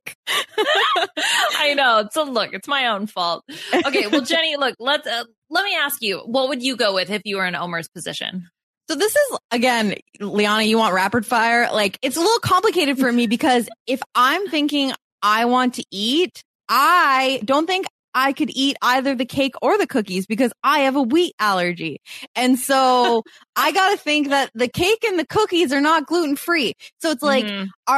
I know. So look, it's my own fault. Okay, well, Jenny, look, let me ask you, what would you go with if you were in Omar's position? So this is, again, Liana, you want rapid fire? Like, it's a little complicated for me because if I'm thinking I want to eat, I don't think I could eat either the cake or the cookies because I have a wheat allergy. And so I got to think that the cake and the cookies are not gluten free. So it's like,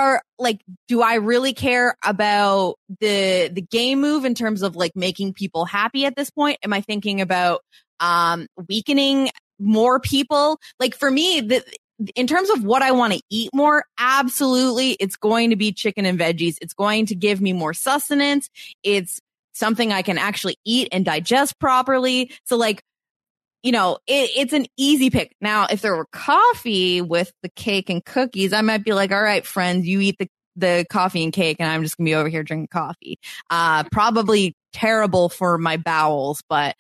do I really care about the game move in terms of like making people happy at this point? Am I thinking about, weakening more people? Like, for me, in terms of what I want to eat more, absolutely, it's going to be chicken and veggies. It's going to give me more sustenance. It's something I can actually eat and digest properly. So, like, it's an easy pick. Now, if there were coffee with the cake and cookies, I might be like, all right, friends, you eat the coffee and cake, and I'm just gonna be over here drinking coffee. Probably terrible for my bowels, but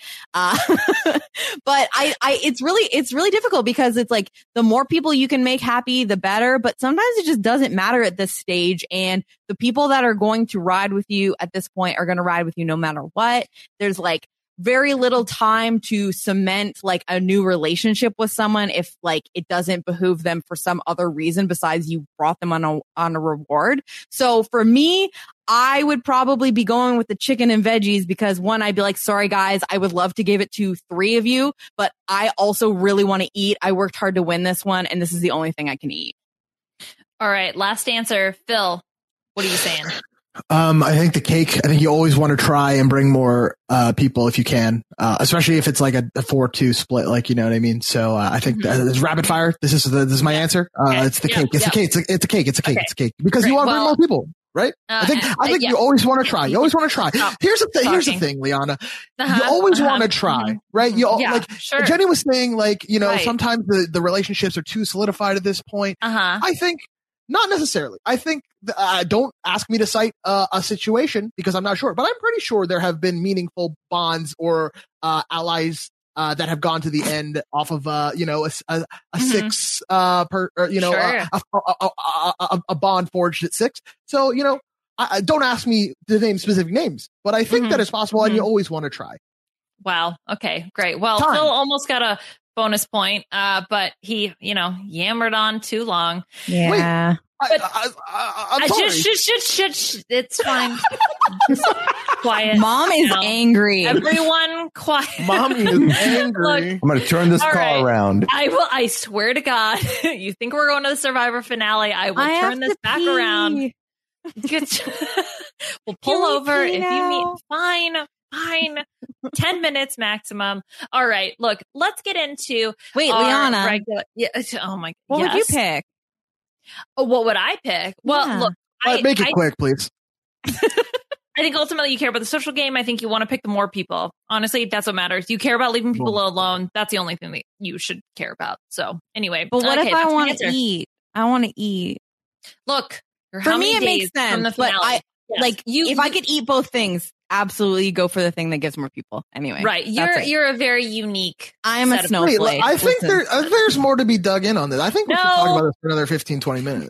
it's really difficult because it's like the more people you can make happy, the better. But sometimes it just doesn't matter at this stage. And the people that are going to ride with you at this point are going to ride with you no matter what. There's like very little time to cement like a new relationship with someone if like it doesn't behoove them for some other reason besides you brought them on a reward. So for me, I would probably be going with the chicken and veggies because one, I'd be like, sorry guys, I would love to give it to 3 of you, but I also really want to eat. I worked hard to win this one, and this is the only thing I can eat. All right, last answer. Phil, what are you saying? I think the cake. I think you always want to try and bring more people if you can, especially if it's like a 4-2 split, like, you know what I mean. So I think it's rapid fire. This is my answer. It's the cake. It's a cake because you want to bring more people, right? I think you always want to try. You always want to try. Here's the thing, Liana. You always want to try, right? Sure. Jenny was saying, like, sometimes the relationships are too solidified at this point. I think. Not necessarily. I think, don't ask me to cite a situation because I'm not sure, but I'm pretty sure there have been meaningful bonds or allies that have gone to the end off of a 6 a bond forged at 6. So I don't ask me to name specific names, but I think that it's possible, and you always want to try. Wow. Okay, great. Well, Time. Phil almost got a bonus point, but he, yammered on too long. Yeah. I'm sorry. It's fine. Quiet. Mom is angry. Everyone quiet. Mommy is angry. Look, I'm going to turn this car around. I swear to God, you think we're going to the Survivor finale? I will turn this back around. We'll pull over if you need. Fine. 10 minutes maximum. All right. Look, let's get into. Wait, Liana. Oh my. What would you pick? Oh, what would I pick? Well, look. Make it quick, please. I think ultimately you care about the social game. I think you want to pick the more people. Honestly, that's what matters. You care about leaving people alone. That's the only thing that you should care about. So anyway. But what if I want to eat? I want to eat. Look. For me, it makes sense. But if I could eat both things, absolutely go for the thing that gives more people. Anyway, right? You're a very unique. I'm a snowflake. I think there's more to be dug in on this. I think we should talk about this for another 15-20 minutes.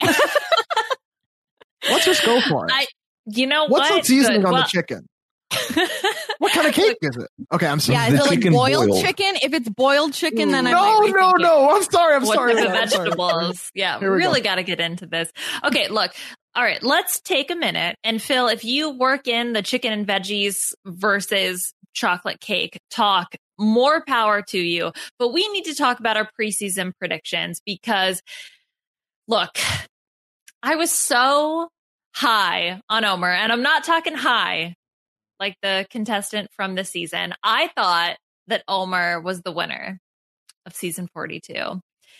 Let's just go for it. What's the seasoning on the chicken? What kind of cake is it? Okay, I'm sorry. Yeah, is it like boiled chicken? If it's boiled chicken, then no. I'm sorry. I'm sorry. What type of vegetables? Yeah, really got to get into this. Okay, look. All right, let's take a minute. And Phil, if you work in the chicken and veggies versus chocolate cake talk, more power to you. But we need to talk about our preseason predictions because, look, I was so high on Omar, and I'm not talking high like the contestant from this season. I thought that Omar was the winner of season 42.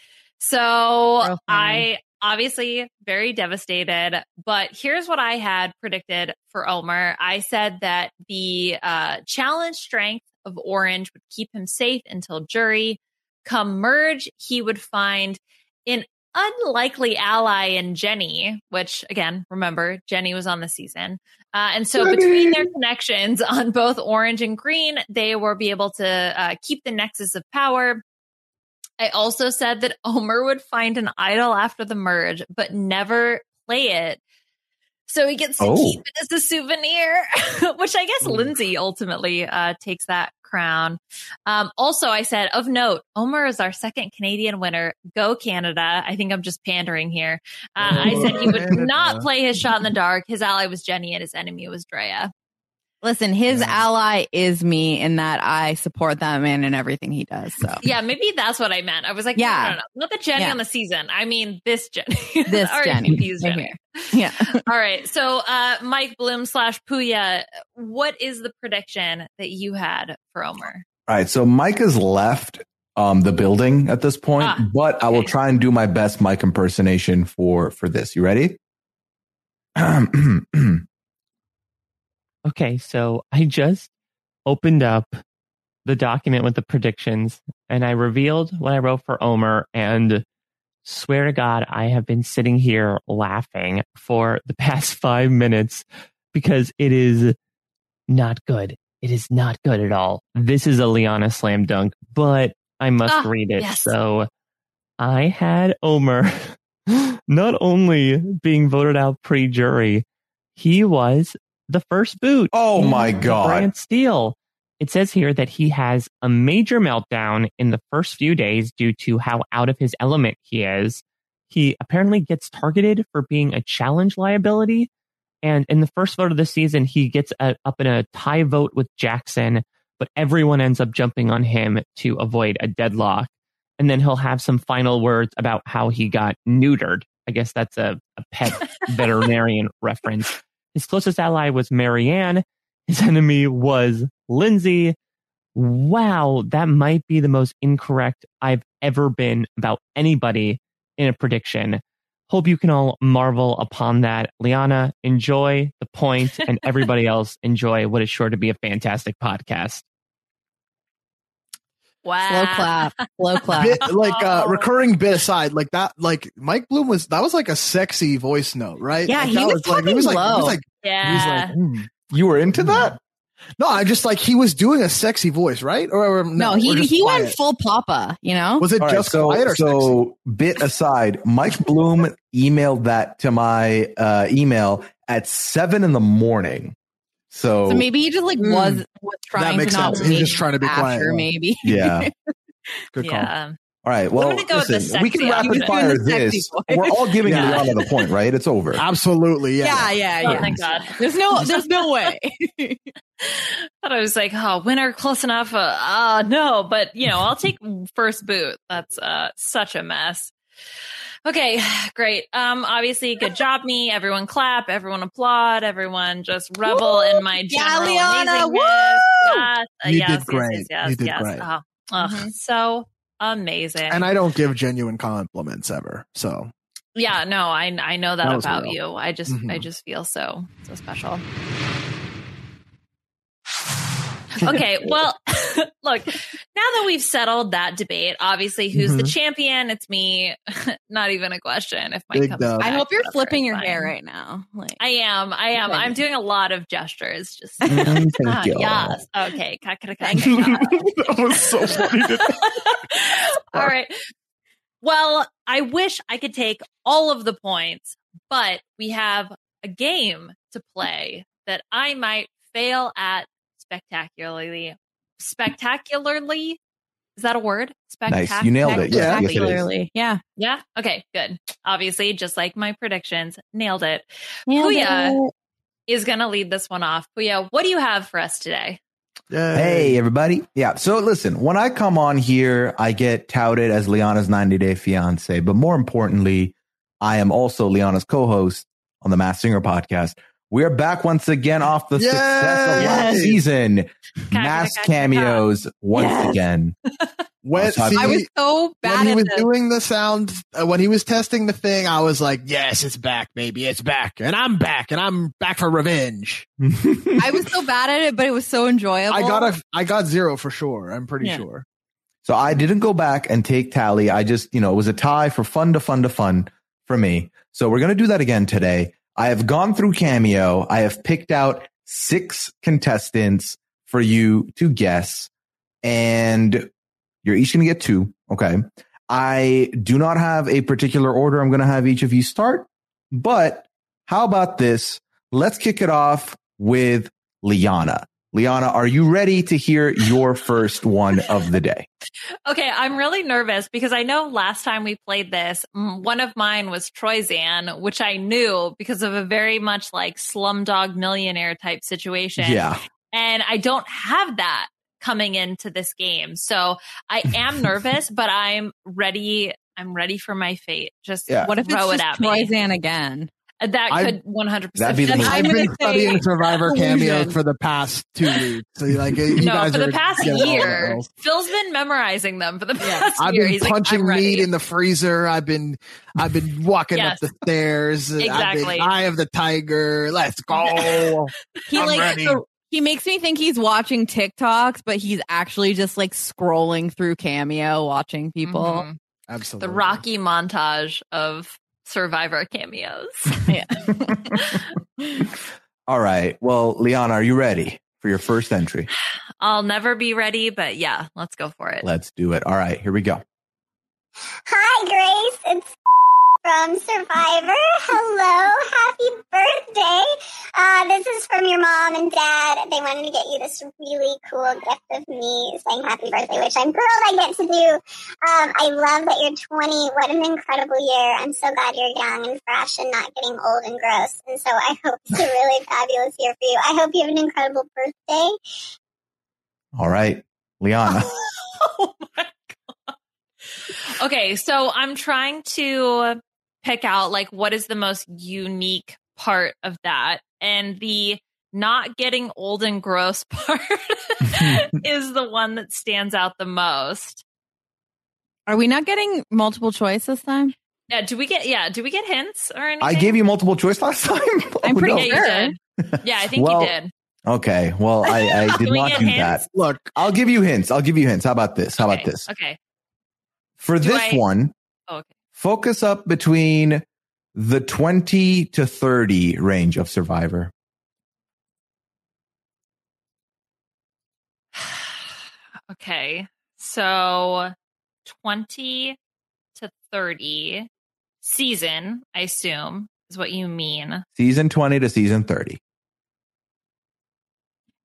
So I obviously very devastated, but here's what I had predicted for Omar. I said that the challenge strength of Orange would keep him safe until jury. Come merge, he would find an unlikely ally in Jenny, which again, remember, Jenny was on the season. And so between their connections on both Orange and Green, they will be able to keep the nexus of power. I also said that Omar would find an idol after the merge, but never play it. So he gets to keep it as a souvenir, which I guess Lindsay ultimately takes that crown. Also, I said, of note, Omar is our second Canadian winner. Go Canada. I think I'm just pandering here. I said he would not play his shot in the dark. His ally was Jenny and his enemy was Drea. Listen, his ally is me in that I support that man in everything he does. So yeah, maybe that's what I meant. I was like, no. Not the Jenny on the season. I mean, this Jenny. This Jenny. Jenny. Yeah. All right. So, Mike Bloom / Puya, what is the prediction that you had for Omar? All right. So Mike has left the building at this point, but I will try and do my best Mike impersonation for this. You ready? Okay, so I just opened up the document with the predictions and I revealed what I wrote for Omar, and swear to God, I have been sitting here laughing for the past 5 minutes because it is not good. It is not good at all. This is a Liana slam dunk, but I must read it. Yes. So I had Omar not only being voted out pre-jury, he was the first boot. Oh my God. Grant Steele. It says here that he has a major meltdown in the first few days due to how out of his element he is. He apparently gets targeted for being a challenge liability. And in the first vote of the season, he gets up in a tie vote with Jackson, but everyone ends up jumping on him to avoid a deadlock. And then he'll have some final words about how he got neutered. I guess that's a pet veterinarian reference. His closest ally was Marianne. His enemy was Lindsay. Wow, that might be the most incorrect I've ever been about anybody in a prediction. Hope you can all marvel upon that. Liana, enjoy the point, and everybody else enjoy what is sure to be a fantastic podcast. Wow. Slow clap. Recurring bit aside, like that, like Mike Bloom was like a sexy voice note, right? Yeah, like, he was low. You were into that? No, I just like he was doing a sexy voice, right? Or no, he went full papa, you know? Was it just quiet or so bit aside, Mike Bloom emailed that to my email at 7 a.m. So maybe he just like was trying to not. He's just trying to be quiet. Maybe. Yeah. Good call. Yeah. All right. Well, listen, we can rapid fire this. We're all giving Liana the point, right? It's over. Absolutely. Yeah. Yeah. Oh, thank God. There's no way. Thought I was like, oh, winner close enough. No, but I'll take first boot. That's such a mess. Okay, great. Obviously, good job, me. Everyone clap. Everyone applaud. Everyone just revel in my general Liana, amazingness. You did great. You did great. So amazing. And I don't give genuine compliments ever. So yeah, no, I know that about real. you. I just feel so special. Okay, well, look, now that we've settled that debate, obviously, who's the champion? It's me. Not even a question. If Mike comes back, I hope you're flipping your hair right now. I am. I'm doing a lot of gestures. Just yes. Okay. That was so funny. All right. Well, I wish I could take all of the points, but we have a game to play that I might fail at spectacularly. Is that a word? Nice. You nailed it. Yeah. Spectacularly. Yeah. Yeah. Okay, good. Obviously, just like my predictions, nailed it. Nailed Puya it. is going to lead this one off. Puya, what do you have for us today? Hey, everybody. Yeah. So listen, when I come on here, I get touted as Liana's 90-Day Fiance. But more importantly, I am also Liana's co-host on the Masked Singer podcast. We're back once again off the success of last season. Mass cameos once again. I was so bad when he was doing the sound, when he was testing the thing, I was like, yes, it's back, baby. It's back. And I'm back for revenge. I was so bad at it, but it was so enjoyable. I got 0 for sure. I'm pretty sure. So I didn't go back and take tally. I just, it was a tie for fun for me. So we're going to do that again today. I have gone through Cameo. I have picked out 6 contestants for you to guess, and you're each going to get 2. Okay. I do not have a particular order I'm going to have each of you start, but how about this? Let's kick it off with Liana. Liana, are you ready to hear your first one of the day? Okay, I'm really nervous because I know last time we played this, one of mine was Troyzan, which I knew because of a very much like Slumdog Millionaire type situation. Yeah. And I don't have that coming into this game. So I am nervous, but I'm ready. I'm ready for my fate. Just what if throw it's it at Troyzan me. Again? That could 100%. That'd be the movie. I've been studying Survivor Cameo for the past 2 weeks. So like, for the past year. Phil's been memorizing them for the past year. I've been punching meat in the freezer. I've been walking up the stairs. Exactly. Eye of the tiger. Let's go. He makes me think he's watching TikToks, but he's actually just like scrolling through Cameo, watching people. Mm-hmm. Absolutely. The Rocky montage of Survivor cameos. Yeah. All right. Well, Liana, are you ready for your first entry? I'll never be ready, but yeah, let's go for it. Let's do it. All right, here we go. Hi, Grace. It's from Survivor. Hello. Happy birthday. This is from your mom and dad. They wanted to get you this really cool gift of me saying happy birthday, which I'm thrilled I get to do. I love that you're 20. What an incredible year. I'm so glad you're young and fresh and not getting old and gross. And so I hope it's a really fabulous year for you. I hope you have an incredible birthday. All right, Liana. Oh my God. Okay, so I'm trying to pick out like what is the most unique part of that, and the not getting old and gross part is the one that stands out the most. Are we not getting multiple choice this time? Yeah, do we get hints or anything? I gave you multiple choice last time. I'm pretty sure. You did. Yeah, I think you did. Okay, well, I did not do that. Look, I'll give you hints. How about this? Okay. For this one, focus up between the 20 to 30 range of Survivor. Okay, so 20 to 30 season, I assume, is what you mean. Season 20 to season 30.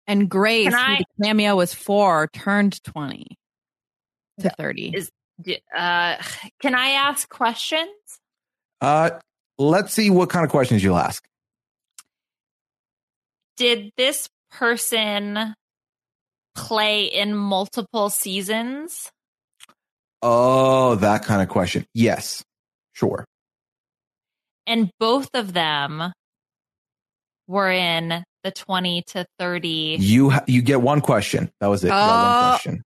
And Grace, who the cameo was for, turned 20 to 30. Can I ask questions? Let's see what kind of questions you'll ask. Did this person play in multiple seasons? Oh, that kind of question. Yes, sure. And both of them were in the 20 to 30. You get one question. That was it. You got one question.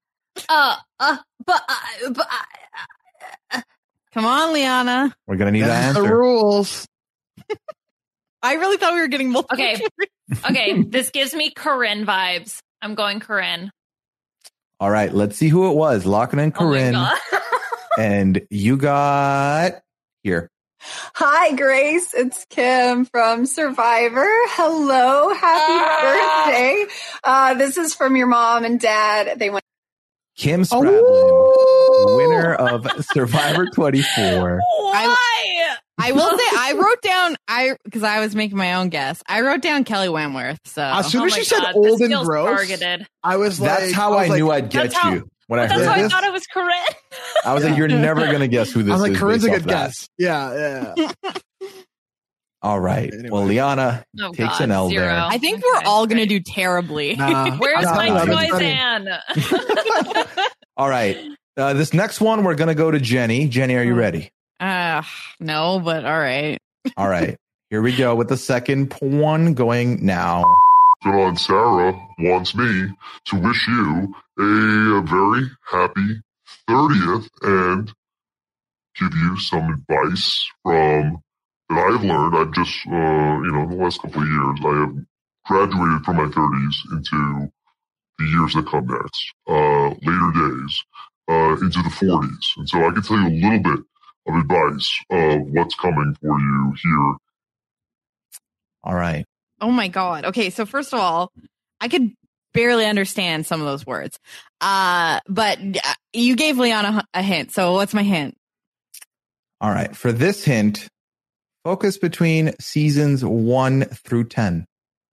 Come on, Liana. We're gonna need that answer. The rules. I really thought we were getting multiple. Okay. This gives me Corinne vibes. I'm going Corinne. All right, let's see who it was. Locking in Corinne. Oh and you got here. Hi, Grace. It's Kim from Survivor. Hello. Happy birthday. This is from your mom and dad. They went. Kim Spradlin, winner of Survivor 24. Why? I will say I wrote down because I was making my own guess. I wrote down Kelly Wentworth. So as soon as she said old and gross, targeted. I was like, that's how I knew I'd get you. When I heard that's how this, I thought it was Corinne. I was like, you're never gonna guess who this is. I was like, Corinne's a good that. guess. Yeah. All right. Anyway. Well, Liana takes an L 0. there. I think we're all going to do terribly. Where's my Joyzan? All right. This next one, we're going to go to Jenny. Jenny, are you ready? No, but all right. All right. Here we go with the second one going now. Good on Sarah wants me to wish you a very happy 30th and give you some advice from that I've learned. I've just, the last couple of years, I have graduated from my 30s into the years that come next, later days, into the 40s. And so I can tell you a little bit of advice of what's coming for you here. All right. Oh my God. Okay. So first of all, I could barely understand some of those words. But you gave Liana a hint. So what's my hint? All right. For this hint, focus between seasons 1 through 10.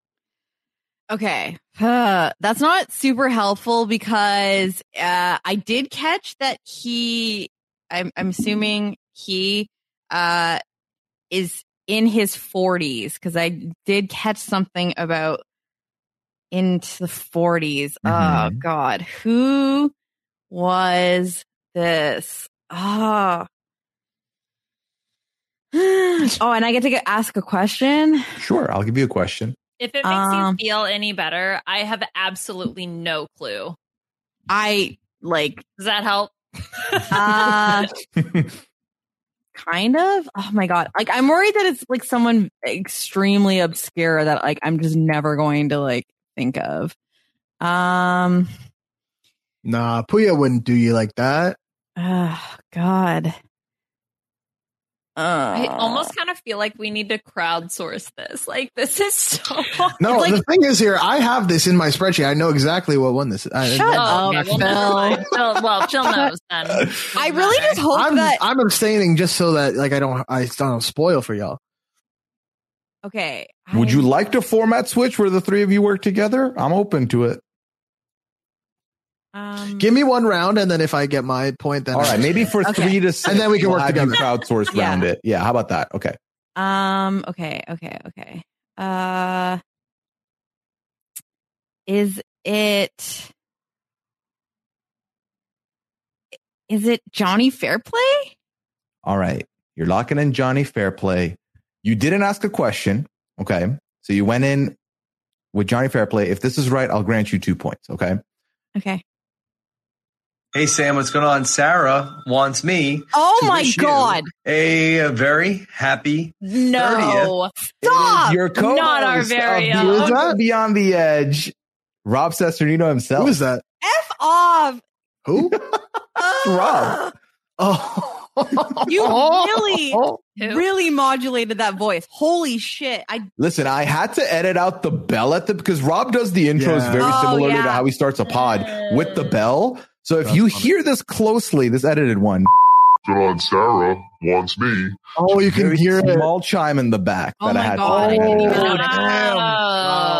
Okay. That's not super helpful because I did catch that I'm assuming he is in his 40s because I did catch something about into the 40s. Mm-hmm. Oh, God. Who was this? Oh, and I get to ask a question? Sure. I'll give you a question. If it makes you feel any better, I have absolutely no clue. Does that help? Kind of. Oh my God. Like, I'm worried that it's like someone extremely obscure that like I'm just never going to like think of. Nah, Puya wouldn't do you like that. Oh God. I almost kind of feel like we need to crowdsource this. Like, this is so hard. No, the thing is here, I have this in my spreadsheet. I know exactly what one this is. Shut up, Phil. Jill knows then. I really just hope I'm abstaining just so that like I don't spoil for y'all. Okay. Would you like to format switch where the three of you work together? I'm open to it. Give me one round, and then if I get my point, then all right. Maybe for 3 to 6, and then we can work together. Crowdsource round it. Yeah. How about that? Okay. Okay. Is it Johnny Fairplay? All right. You're locking in Johnny Fairplay. You didn't ask a question. Okay. So you went in with Johnny Fairplay. If this is right, I'll grant you 2 points. Okay. Okay. Hey, Sam, what's going on? Sarah wants me. Oh, my God. A very happy 30th. Stop. Your co-host Not our very own. Beyond the Edge, Rob Cesternino himself. Who is that? F off. Who? Rob. Oh. You really modulated that voice. Holy shit. Listen, I had to edit out the bell because Rob does the intros very similarly to how he starts a pod with the bell. So if you hear this closely, this edited one. Good on Sarah wants me. Oh, you can hear a small chime in the back that I had.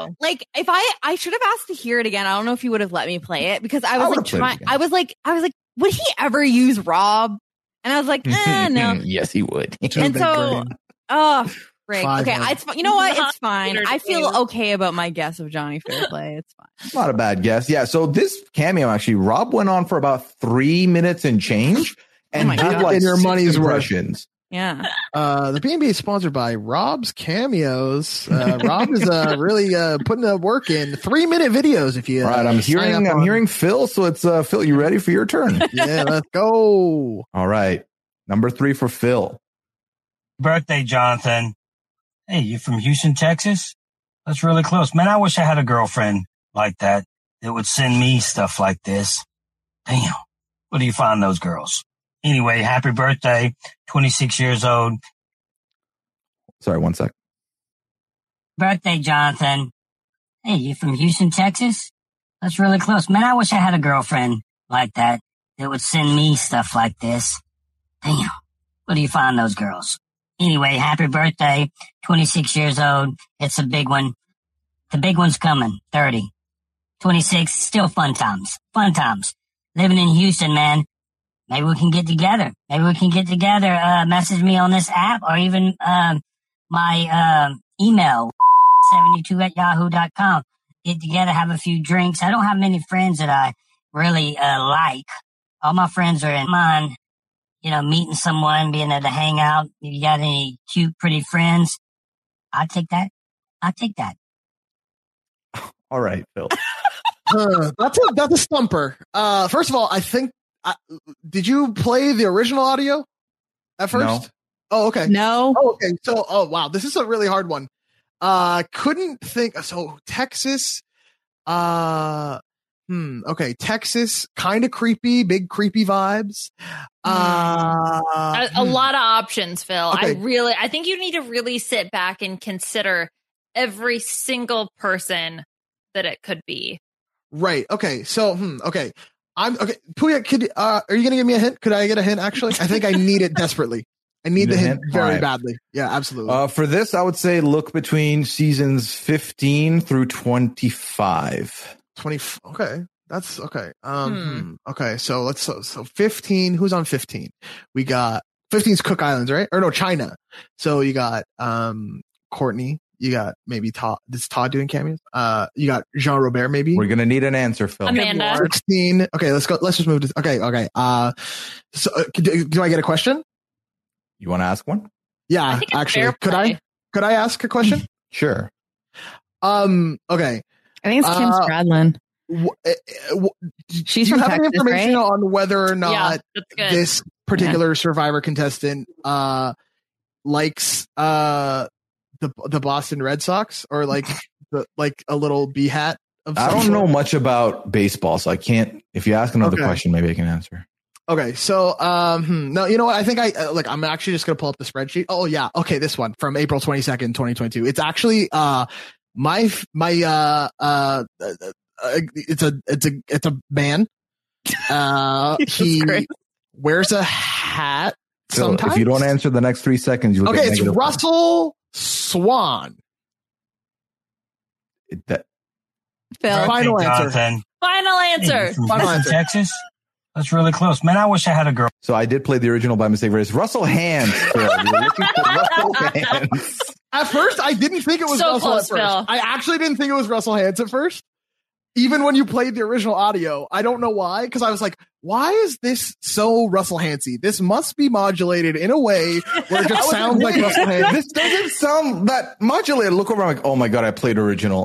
like if I should have asked to hear it again. I don't know if you would have let me play it because I was like, would he ever use Rob? And I was like, no. Yes, he would. And so, Rick. Okay, you know what? It's fine. I feel okay about my guess of Johnny Fairplay. It's fine. It's not a bad guess. Yeah. So this cameo, actually, Rob went on for about 3 minutes and change, and did like your money's worth. Yeah. The B&B is sponsored by Rob's Cameos. Rob is really putting the work in. 3-minute videos. If you right, I'm hearing Phil. So it's Phil. You ready for your turn? Yeah, let's go. All right, number 3 for Phil. Birthday, Jonathan. Hey, you from Houston, Texas? That's really close. Man, I wish I had a girlfriend like that would send me stuff like this. Damn. Where do you find those girls? Anyway, happy birthday. 26 years old. Sorry, 1 sec. Birthday, Jonathan. Hey, you from Houston, Texas? That's really close. Man, I wish I had a girlfriend like that would send me stuff like this. Damn. Where do you find those girls? Anyway, happy birthday. 26 years old. It's a big one. The big one's coming. 30. 26. Still fun times. Fun times. Living in Houston, man. Maybe we can get together. Message me on this app or even my email, 72@yahoo.com. Get together, have a few drinks. I don't have many friends that I really like. All my friends are in mine. You know, meeting someone, being able to hang out. If you got any cute, pretty friends, I'll take that. All right, Phil. That's a stumper. First of all, I think, did you play the original audio at first? No. Oh, okay. No. Oh, okay. So, wow. This is a really hard one. Couldn't think. So Texas, okay. Texas, kind of creepy, big creepy vibes. A lot of options, Phil. Okay. I think you need to really sit back and consider every single person that it could be. Right. Okay. So, okay. Okay. Puya, are you going to give me a hint? Could I get a hint? Actually, I think I need it desperately. I need the hint very badly. Yeah, absolutely. For this, I would say look between seasons 15 through 25. 20. Okay. That's okay. Okay. So so 15. Who's on 15? We got 15's Cook Islands, right? Or no, China. So you got, Courtney. You got maybe Todd. Is Todd doing cameos? You got Jean Robert, maybe. We're gonna need an answer, Phil. Amanda. 16. Okay, let's go. Let's just move to. Okay. So, do I get a question? You want to ask one? Yeah, actually, could I ask a question? Sure. Okay. I think it's Kim Stradlin. She's do you from have Texas, any information right? on whether or not this particular Survivor contestant likes the Boston Red Sox or like a little B hat? I don't know much about baseball, so I can't. If you ask another question, maybe I can answer. Okay, so no, you know what? I think I'm actually just gonna pull up the spreadsheet. Oh yeah, okay, this one from April 22nd, 2022. It's actually it's a man. He wears a hat. So sometimes. if you don't answer the next 3 seconds, you'll get it's Russell Swan. Phil. Final answer. Final answer. Final answer. Texas. That's really close. Man, I wish I had a girl. So I did play the original by mistake. It's Russell Hands. You're looking for Russell Hands. At first, I didn't think it was So Russell close, at first. Phil. I actually didn't think it was Russell Hands at first. Even when you played the original audio, I don't know why, because I was like, why is this so Russell Hansy? This must be modulated in a way where it just sounds like Russell Hands. This doesn't sound that modulated. Look over, I'm like, oh my God, I played the original.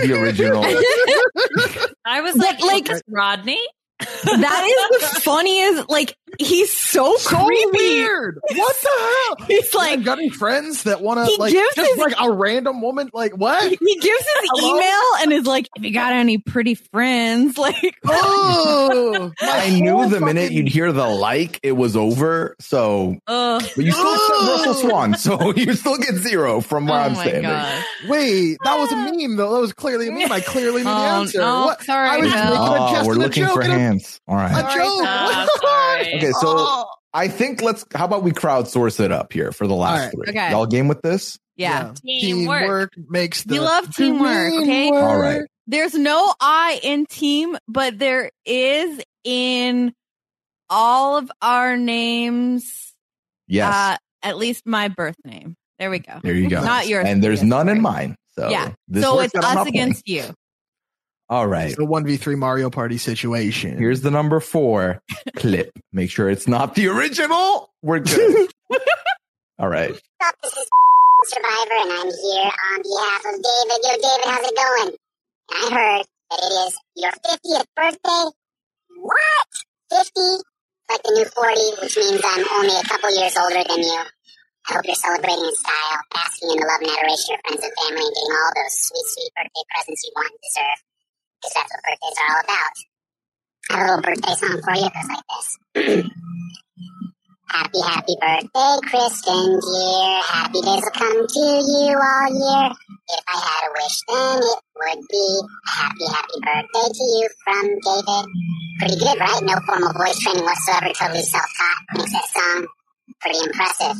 I was like Rodney? That is the funniest. Like, he's so creepy. Weird. What the hell? He's like, got any friends that want to like gives just his- like a random woman? Like what? He gives his email and is like, if you got any pretty friends, like, Oh, I knew the minute you'd hear the like, it was over. So, but you still said Russell Swan, so you still get 0 from where I'm standing. God. Wait, that was a meme though. That was clearly a meme. I clearly knew the answer. no, What? sorry, I was Phil. making a jest We're and a looking joke for and a- hands. All right. A joke. Sorry. Okay, so I think how about we crowdsource it up here for the last All right. 3? Okay. Y'all game with this? Yeah. Teamwork makes the We love teamwork, okay? All right. There's no I in team, but there is in all of our names. Yes. At least my birth name. There we go. There you go. Not yours. And there's none in mine. So yeah. this So works it's out I'm us not playing. against you. All right. It's the 1v3 Mario Party situation. Here's the number 4 clip. Make sure it's not the original. We're good. All right. This is Survivor, and I'm here on behalf of David. Yo, David, how's it going? I heard that it is your 50th birthday. What? 50? Like the new 40, which means I'm only a couple years older than you. I hope you're celebrating in style, basking in the love and adoration of friends and family, and getting all those sweet, sweet birthday presents you want and deserve. Because that's what birthdays are all about. I have a little birthday song for you. It goes like this. Happy, happy birthday, Kristen, dear. Happy days will come to you all year. If I had a wish, then it would be a happy, happy birthday to you from David. Pretty good, right? No formal voice training whatsoever, totally self-taught. Makes that song pretty impressive.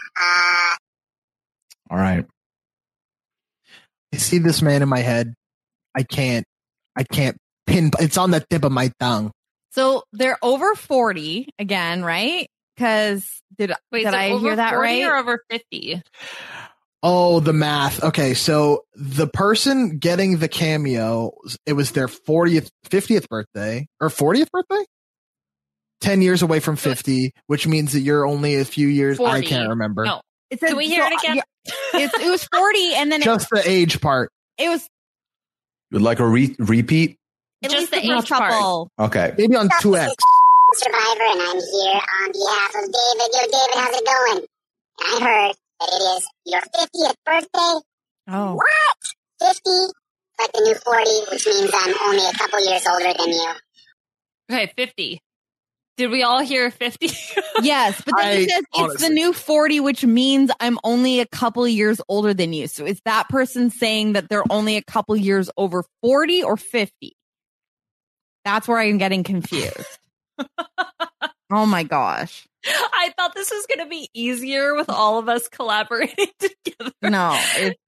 All right. I see this man in my head. I can't pin. It's on the tip of my tongue. So they're over 40 again, right? Because did I hear that right? Or over 50? Oh, the math. Okay, so the person getting the cameo, it was their 50th birthday or 40th birthday? 10 years away from 50, which means that you're only a few years. 40. I can't remember. No. Can we hear it again? Yeah, it was 40, and then just the age part. It was. You'd like a repeat? Just the age part. Okay. Maybe on 2X. Survivor, and I'm here on behalf of David. Yo, David, how's it going? I heard that it is your 50th birthday. Oh. What? 50? Like the new 40, which means I'm only a couple years older than you. Okay, 50. Did we all hear 50? Yes, but then he says it's the new 40, which means I'm only a couple years older than you. So is that person saying that they're only a couple years over 40 or 50? That's where I'm getting confused. Oh my gosh. I thought this was going to be easier with all of us collaborating together. No.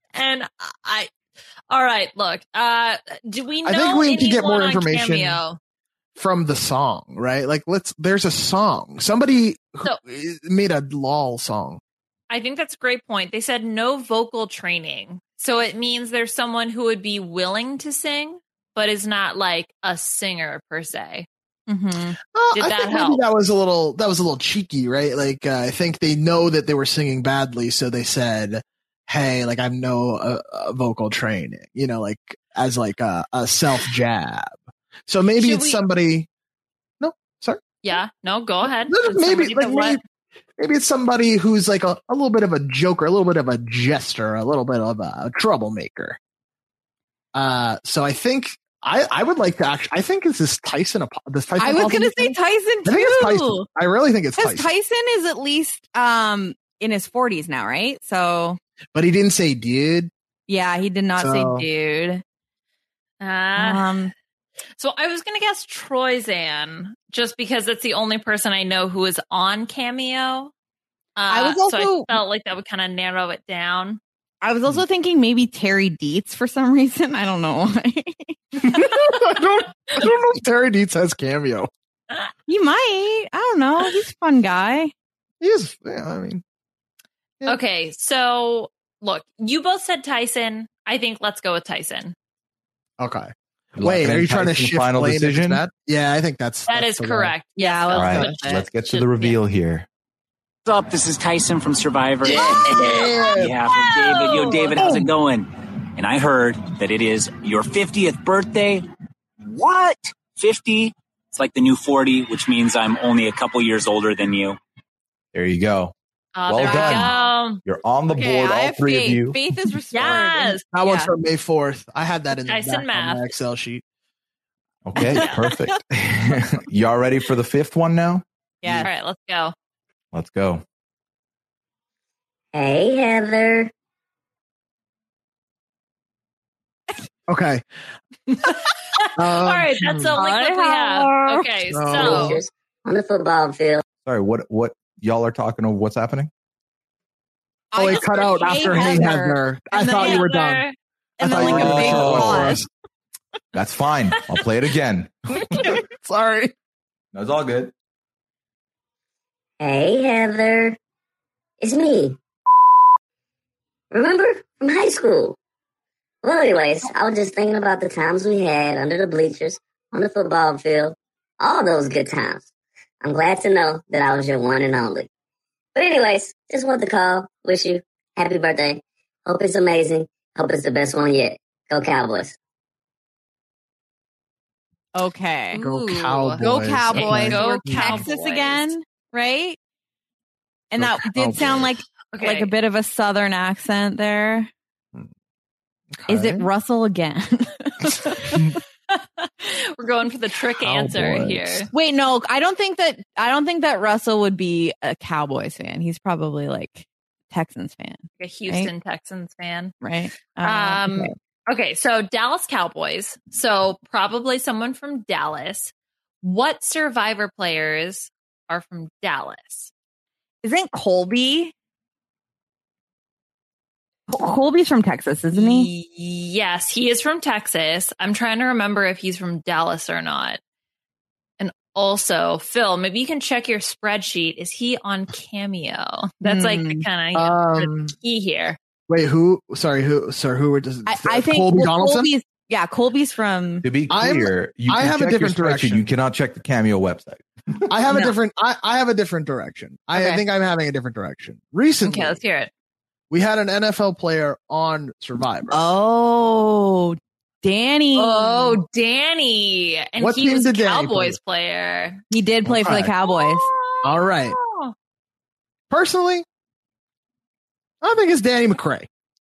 All right, look. Do we know I think we need to get more on information Cameo? From the song, right? Like, there's a song. Somebody made a LOL song. I think that's a great point. They said no vocal training. So it means there's someone who would be willing to sing, but is not like a singer per se. Mm-hmm. Did I that think help? maybe that was a little cheeky, right? Like, I think they know that they were singing badly, so they said, "Hey, like, I've no vocal training," you know, like as like a self jab. So maybe it's somebody. No, sorry. Yeah, no, go ahead. Maybe it's somebody who's like a little bit of a joker, a little bit of a jester, a little bit of a troublemaker. So I think I would like to actually. I think this is Tyson. I was going to say Tyson too. I think it's Tyson. I really think it's Tyson. Tyson is at least in his 40s now, right? So, but he didn't say dude. Yeah, he did not say dude. So I was going to guess Troyzan, just because it's the only person I know who is on Cameo. I was also so I felt like that would kind of narrow it down. I was also thinking maybe Terry Dietz for some reason. I don't know why. I don't know if Terry Dietz has Cameo. He might. I don't know. He's a fun guy. He is. Yeah, I mean. Yeah. Okay, so look, you both said Tyson. I think let's go with Tyson. Okay. Wait, are you trying to shift final decision? Yeah, I think that is correct. Yeah, all right. Let's get to the reveal here. What's up? This is Tyson from Survivor. Yeah, from David. Yo, David, how's it going? And I heard that it is your 50th birthday. What? 50? It's like the new 40, which means I'm only a couple years older than you. There you go. Oh, well there done. We go. You're on the board, all three of you. Faith is restored. Yes. That one's from May 4th. I had that in the Tyson back on math. my Excel sheet. Okay, perfect. Y'all ready for the 5th one now? Yeah. All right, let's go. Let's go. Hey, Heather. Okay. All right, that's the only clip we have. Okay, so on the football field. Sorry, what y'all are talking of? What's happening? Oh, it cut out after Hey Heather. I thought you were done. And then like a big pause. That's fine. I'll play it again. Sorry. That's all good. Hey, Heather. It's me. Remember? From high school. Well, anyways, I was just thinking about the times we had under the bleachers, on the football field. All those good times. I'm glad to know that I was your one and only. But anyways, just wanted to call, wish you happy birthday. Hope it's amazing. Hope it's the best one yet. Go Cowboys. Okay. Go Cowboys. Go Cowboys. Go We're Cowboys. Texas again, right? And Go that did Cowboys. sound like a bit of a southern accent there. Is it Russell again? We're going for the trick answer here. Wait, no, I don't think that Russell would be a Cowboys fan. He's probably like Texans fan. A Houston right? Texans fan. Right. Okay, so Dallas Cowboys. So probably someone from Dallas. What Survivor players are from Dallas? Isn't Colby? Colby's from Texas, isn't he? Yes, he is from Texas. I'm trying to remember if he's from Dallas or not. And also, Phil, maybe you can check your spreadsheet. Is he on Cameo? That's like the kind of key here. Wait, who? Sorry, who were just? I think Colby Donaldson. Colby's from. To be clear, I have a different direction. You cannot check the Cameo website. I have a different. I have a different direction. I think I'm having a different direction. Recently, okay, let's hear it. We had an NFL player on Survivor. Oh, Danny. Oh, Danny. And What he team was a did Danny Cowboys play? player. He did play for the Cowboys. All right. Personally, I think it's Danny McCray.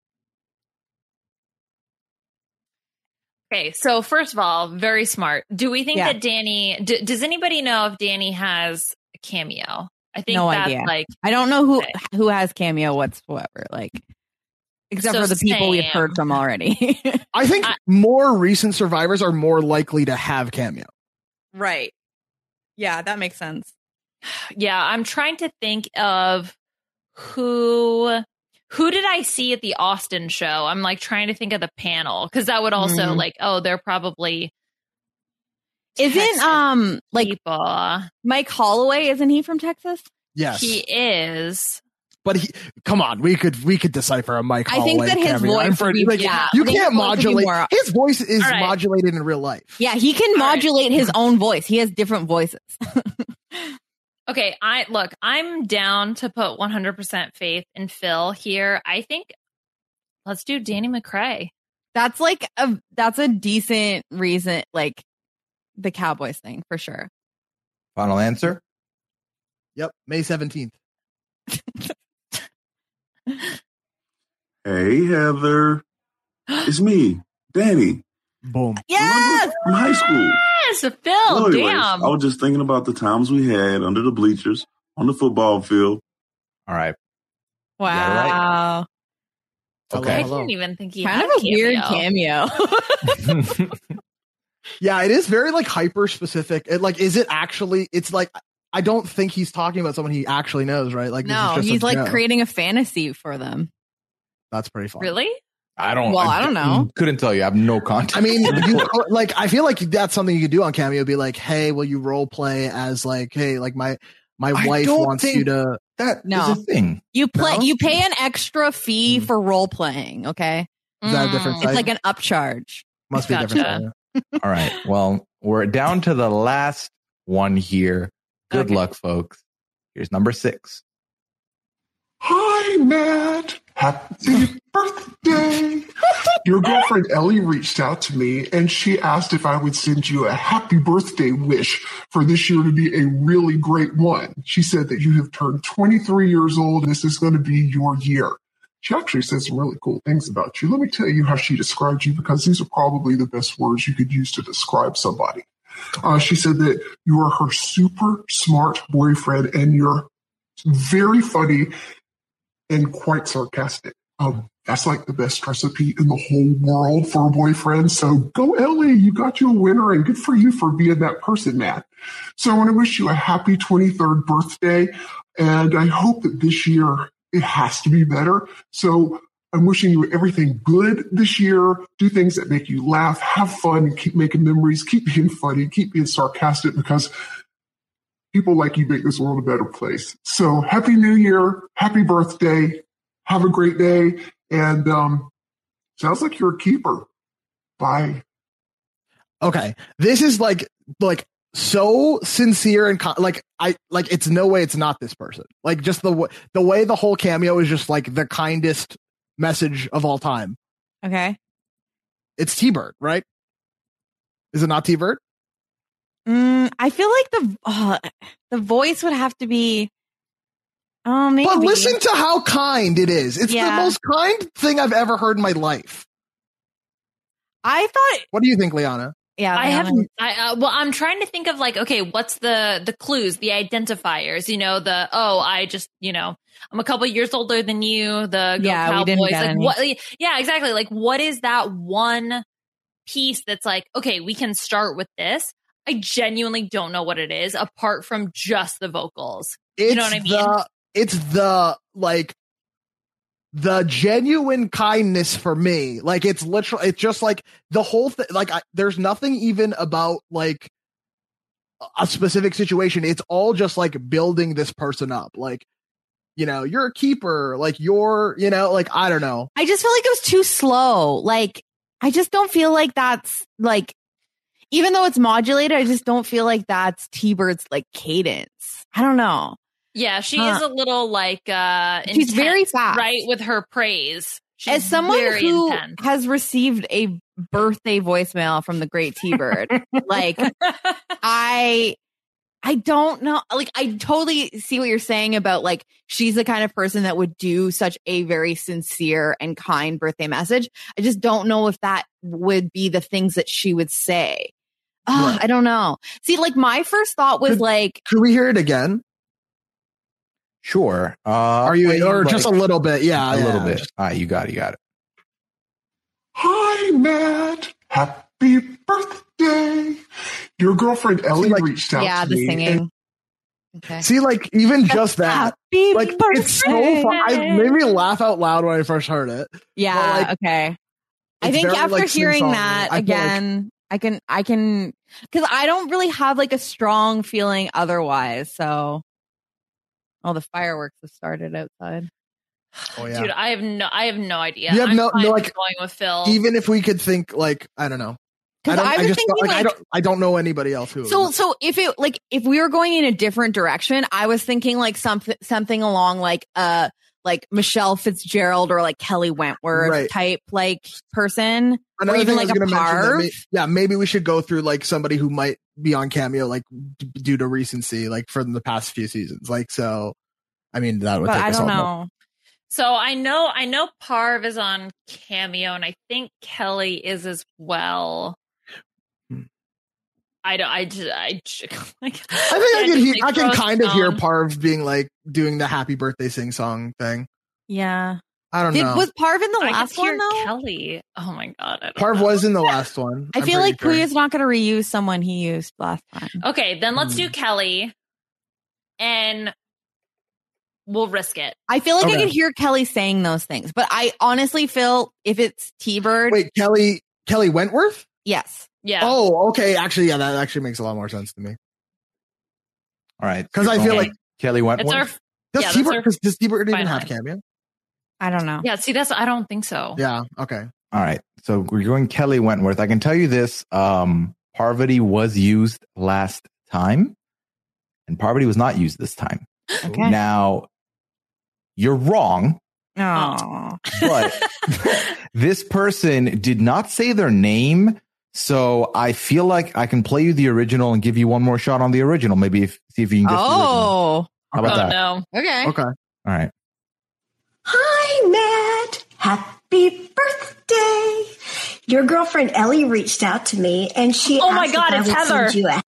Okay, so first of all, very smart. Do we think that Danny... does anybody know if Danny has a Cameo? I think No that's idea. like... I don't know who has Cameo whatsoever. Like, except So for the people we've Sam. heard from already. I think more recent survivors are more likely to have Cameo. Right. Yeah, that makes sense. Yeah, I'm trying to think of who did I see at the Austin show? I'm like trying to think of the panel because that would also they're probably Isn't like people. Mike Holloway, isn't he from Texas? Yes. He is. But come on, we could decipher a Mike I think Holloway that his cameo. voice I'm pretty- would be- yeah, you I think can't his voice would be modulate. more- His voice is All right. modulated in real life. Yeah, he can modulate his own voice. He has different voices. Okay, I'm down to put 100% faith in Phil here. I think let's do Danny McCray. That's like that's a decent reason, like the Cowboys thing for sure. Final answer? Yep, May 17th. Hey, Heather. It's me, Danny. Boom. Yes! From high school. Yes, Phil. Well, anyways, Damn. I was just thinking about the times we had under the bleachers on the football field. All right. Wow. Okay. I didn't even think he Kind had of a weird cameo. Yeah, it is very like hyper specific. Is it actually? It's like I don't think he's talking about someone he actually knows, right? Like No, this is just he's a like joke. creating a fantasy for them. That's pretty fun. Really? I don't. Well, I don't know. Couldn't tell you. I have no context. I mean, I feel like that's something you could do on Cameo. Be like, hey, will you role play as like, hey, like my wife don't wants think you to. That No. is a thing. You play. No? You pay an extra fee for role playing. Okay, Is that a different it's site? like an upcharge. Must be a different site. All right. Well, we're down to the last one here. Good luck, folks. Here's number 6. Hi, Matt. Happy birthday. Your girlfriend Ellie reached out to me and she asked if I would send you a happy birthday wish for this year to be a really great one. She said that you have turned 23 years old and this is going to be your year. She actually said some really cool things about you. Let me tell you how she described you because these are probably the best words you could use to describe somebody. She said that you are her super smart boyfriend and you're very funny and quite sarcastic. That's like the best recipe in the whole world for a boyfriend. So go, Ellie. You got you a winner and good for you for being that person, Matt. So I want to wish you a happy 23rd birthday. And I hope that this year it has to be better. So I'm wishing you everything good this year. Do things that make you laugh, have fun, keep making memories, keep being funny, keep being sarcastic, because people like you make this world a better place. So Happy New Year. Happy birthday. Have a great day. And sounds like you're a keeper. Bye. Okay. This is like so sincere and it's no way it's not this person. Like just the way the whole cameo is just like the kindest message of all time. Okay. It's T-Bird, right? Is it not T-Bird? I feel like the voice would have to be. Oh, maybe. But listen to how kind it is. It's the most kind thing I've ever heard in my life. I thought. What do you think, Liana? Yeah, well, I'm trying to think of like, okay, what's the clues, the identifiers? You know, I'm a couple years older than you. The Cowboys, like what? Yeah, exactly. Like, what is that one piece that's like, okay, we can start with this? I genuinely don't know what it is, apart from just the vocals. You know what I mean? It's the genuine kindness for me. Like, it's literally, it's just like the whole thing. Like, there's nothing even about like a specific situation. It's all just like building this person up. Like, you know, you're a keeper. Like, you're, you know, like, I don't know. I just feel like it was too slow. Like, I just don't feel like that's like, even though it's modulated, I just don't feel like that's T-Bird's like cadence. I don't know. Yeah, she is a little like she's very fast, right, with her praise. She's as someone who intense. Has received a birthday voicemail from the great T-Bird, like I don't know. Like, I totally see what you're saying about like she's the kind of person that would do such a very sincere and kind birthday message. I just don't know if that would be the things that she would say. Right. I don't know. See, like my first thought was could we hear it again? Sure. Are you, or like, just a little bit? Yeah, a little bit. All right, you got it. Hi, Matt. Happy birthday. Your girlfriend Ellie reached out to me. Yeah, the singing. Okay. See, like, even just that, like, it's so fun. It made me laugh out loud when I first heard it. Yeah. Like, okay. I think very, after hearing that again, I can, because I don't really have like a strong feeling otherwise. So, the fireworks have started outside. Oh yeah, dude, I have no idea. You have I'm no like going with Phil. Even if we could think like, I don't know. I don't know anybody else who. So if we were going in a different direction, I was thinking like something along like Michelle Fitzgerald or like Kelly Wentworth type like person, or even like a Parv. Maybe we should go through like somebody who might be on Cameo like due to recency, like from the past few seasons. Like, so I mean that would. But take I us don't all know. more. So I know Parv is on Cameo, and I think Kelly is as well. I think I can kind of hear Parv being like doing the happy birthday sing song thing. Yeah. I don't know. Was Parv in the last one though? Kelly. Oh my god. Parv was in the last one. I feel like Puya's not going to reuse someone he used last time. Okay, then let's do Kelly, and we'll risk it. I feel like I can hear Kelly saying those things, but I honestly feel if it's T-Bird. Wait, Kelly Wentworth? Yes. Yeah. Oh, okay. Actually, yeah, that actually makes a lot more sense to me. All right, because I feel like Kelly Wentworth. Does T-Bird even have Cameo? I don't know. Yeah, see, I don't think so. Yeah. Okay. All right. So we're going Kelly Wentworth. I can tell you this: Parvati was used last time, and Parvati was not used this time. Okay. Now, you're wrong. Oh. But this person did not say their name, so I feel like I can play you the original and give you one more shot on the original. Maybe see if you can guess the original. How about that? No. Okay. Okay. All right. Hi, Matt. Happy birthday. Your girlfriend Ellie reached out to me and she Oh my asked god, if I it's would Heather. send you a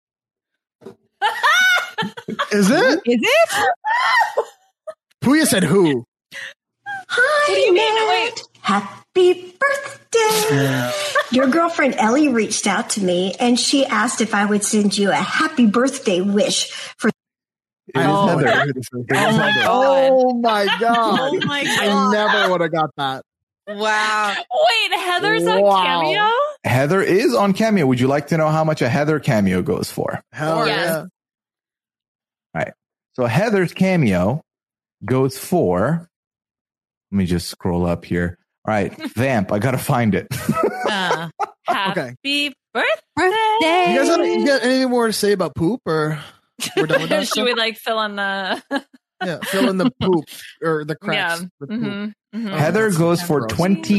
Is it? Is it? Puya said who? Hi, What do you mean? Matt. Wait. Happy birthday. Your girlfriend Ellie reached out to me and she asked if I would send you a happy birthday wish for Heather. Oh my god! Oh my I God. never would have got that. Wow. Wait, Heather's on Cameo? Heather is on Cameo. Would you like to know how much a Heather cameo goes for? Hell Yes. yeah! All right. So Heather's cameo goes for. Let me just scroll up here. All right, Vamp. I gotta find it. Happy birthday. You guys got anything more to say about poop, or we're done with that? Should stuff? we like fill in the Yeah, fill in the poop or the cracks. Yeah. with poop. Mhm. Heather goes for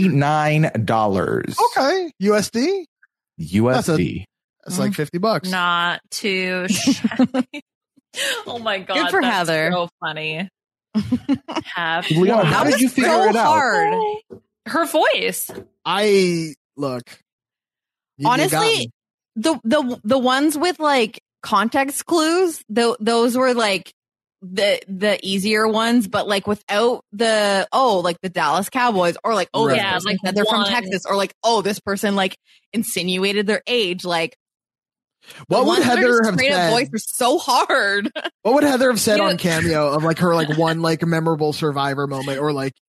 $29. Okay, USD. USD. That's like $50. Not too shabby. Oh my god. Good for that's Heather. So funny. Happy Leon, how did you figure it out? Hard. Her voice. I look. You got Honestly, me. the ones with like context clues, those were like the easier ones, but like without the like the Dallas Cowboys, or like this Yeah, person like said they're from one- Texas, or like this person like insinuated their age, like What the would ones that are Heather just have straight up said? voice are so hard. What would Heather have said You- on Cameo of like her like one like memorable Survivor moment, or like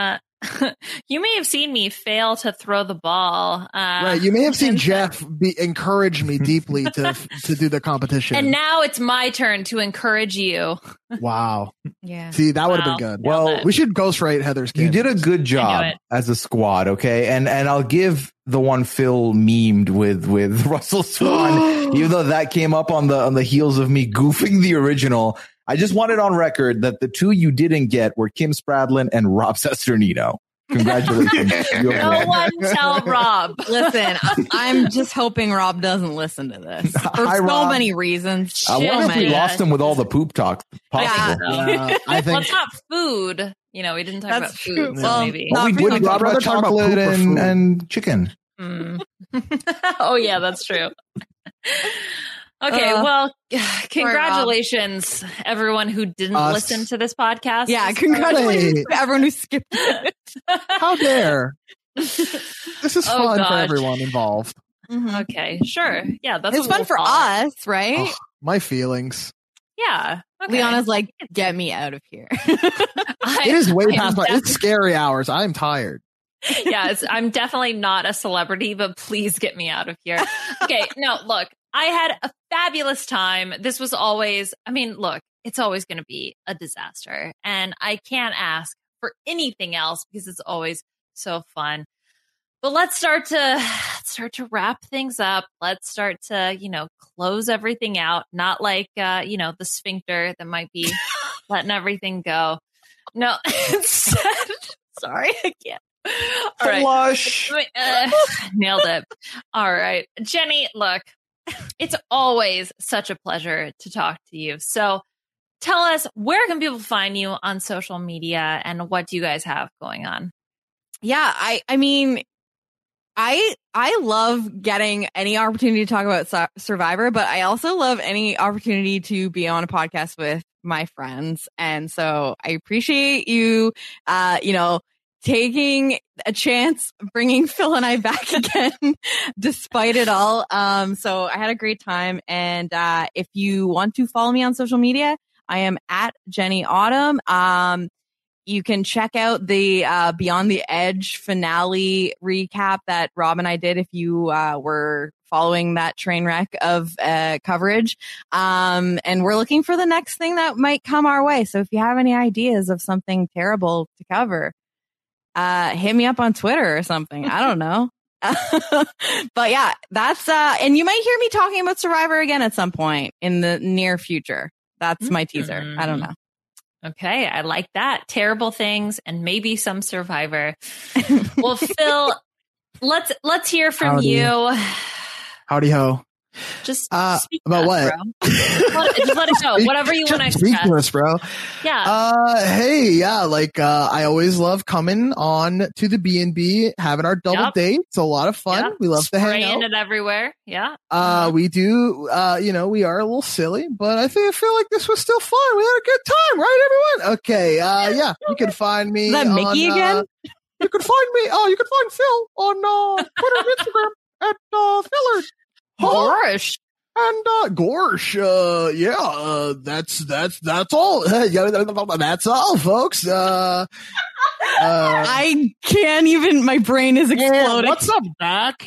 You may have seen me fail to throw the ball. right? You may have seen Jeff encourage me deeply to do the competition. And now it's my turn to encourage you. Wow. Yeah. See, that would have Wow. been good. Well, We should ghostwrite Heather's You cameo. did a good job it. as a squad, okay? And I'll give the one Phil memed with Russell Swan, even though that came up on the heels of me goofing the original. I just wanted on record that the two you didn't get were Kim Spradlin and Rob Sesternino. Congratulations. You have No won. one tell Rob. Listen, I'm just hoping Rob doesn't listen to this for Hi, so Rob. many reasons. I wonder if we Yeah. lost him with all the poop talk possible. I Well, think it's not food. You know, we didn't talk That's about true. food, so Well, maybe. Well, we Not did for talk I'd rather about talk about chocolate poop or food. and chicken. Mm. Oh yeah, that's true. Okay, well, congratulations, everyone who didn't Us. listen to this podcast. Yeah, congratulations to everyone who skipped it. How dare? This is Oh, fun for God. everyone involved. Okay, sure. Yeah, that's It's what fun we'll for call it. us, right? Oh, my feelings. Yeah. Okay. Leona's like, get me out of here. It is way I am past my. It's scary hours. I'm tired. I'm definitely not a celebrity, but please get me out of here. Okay, no, look, I had a fabulous time. This was always, look, it's always going to be a disaster, and I can't ask for anything else because it's always so fun. But let's start to wrap things up. Let's start to, close everything out. Not like, the sphincter that might be letting everything go. No, sorry, I can't. All right. Flush. Nailed it. All right. Jenny, look, it's always such a pleasure to talk to you. So tell us, where can people find you on social media, and what do you guys have going on? Yeah, I love getting any opportunity to talk about Survivor, but I also love any opportunity to be on a podcast with my friends. And so I appreciate you, taking a chance, bringing Phil and I back again, despite it all. So I had a great time. And if you want to follow me on social media, I am at Jenny Autumn. You can check out the Beyond the Edge finale recap that Rob and I did if you were following that train wreck of coverage. And we're looking for the next thing that might come our way. So if you have any ideas of something terrible to cover, hit me up on Twitter or something. I don't know. But yeah, that's and you might hear me talking about Survivor again at some point in the near future. That's my teaser. I don't know. Okay, I like that. Terrible things and maybe some Survivor. Well, Phil, let's hear from Howdy. you. Howdy ho. Just speak about to us, what? bro. Just let it go. Whatever you want to Speak express. to us, bro. Yeah. Hey, yeah, I always love coming on to the B&B, having our double Yep. dates. A lot of fun. Yep. We love to hang Spraying out. it everywhere. Yeah. We do, we are a little silly, but I feel like this was still fun. We had a good time, right, everyone? Okay. Yeah, you can find me. Is that Mickey on, again? You can find me. Oh, you can find Phil on Twitter and Instagram at Fillard. Gosh. At And Gorsh, that's all. That's all, folks. I can't even. My brain is exploding. What's up, Dak?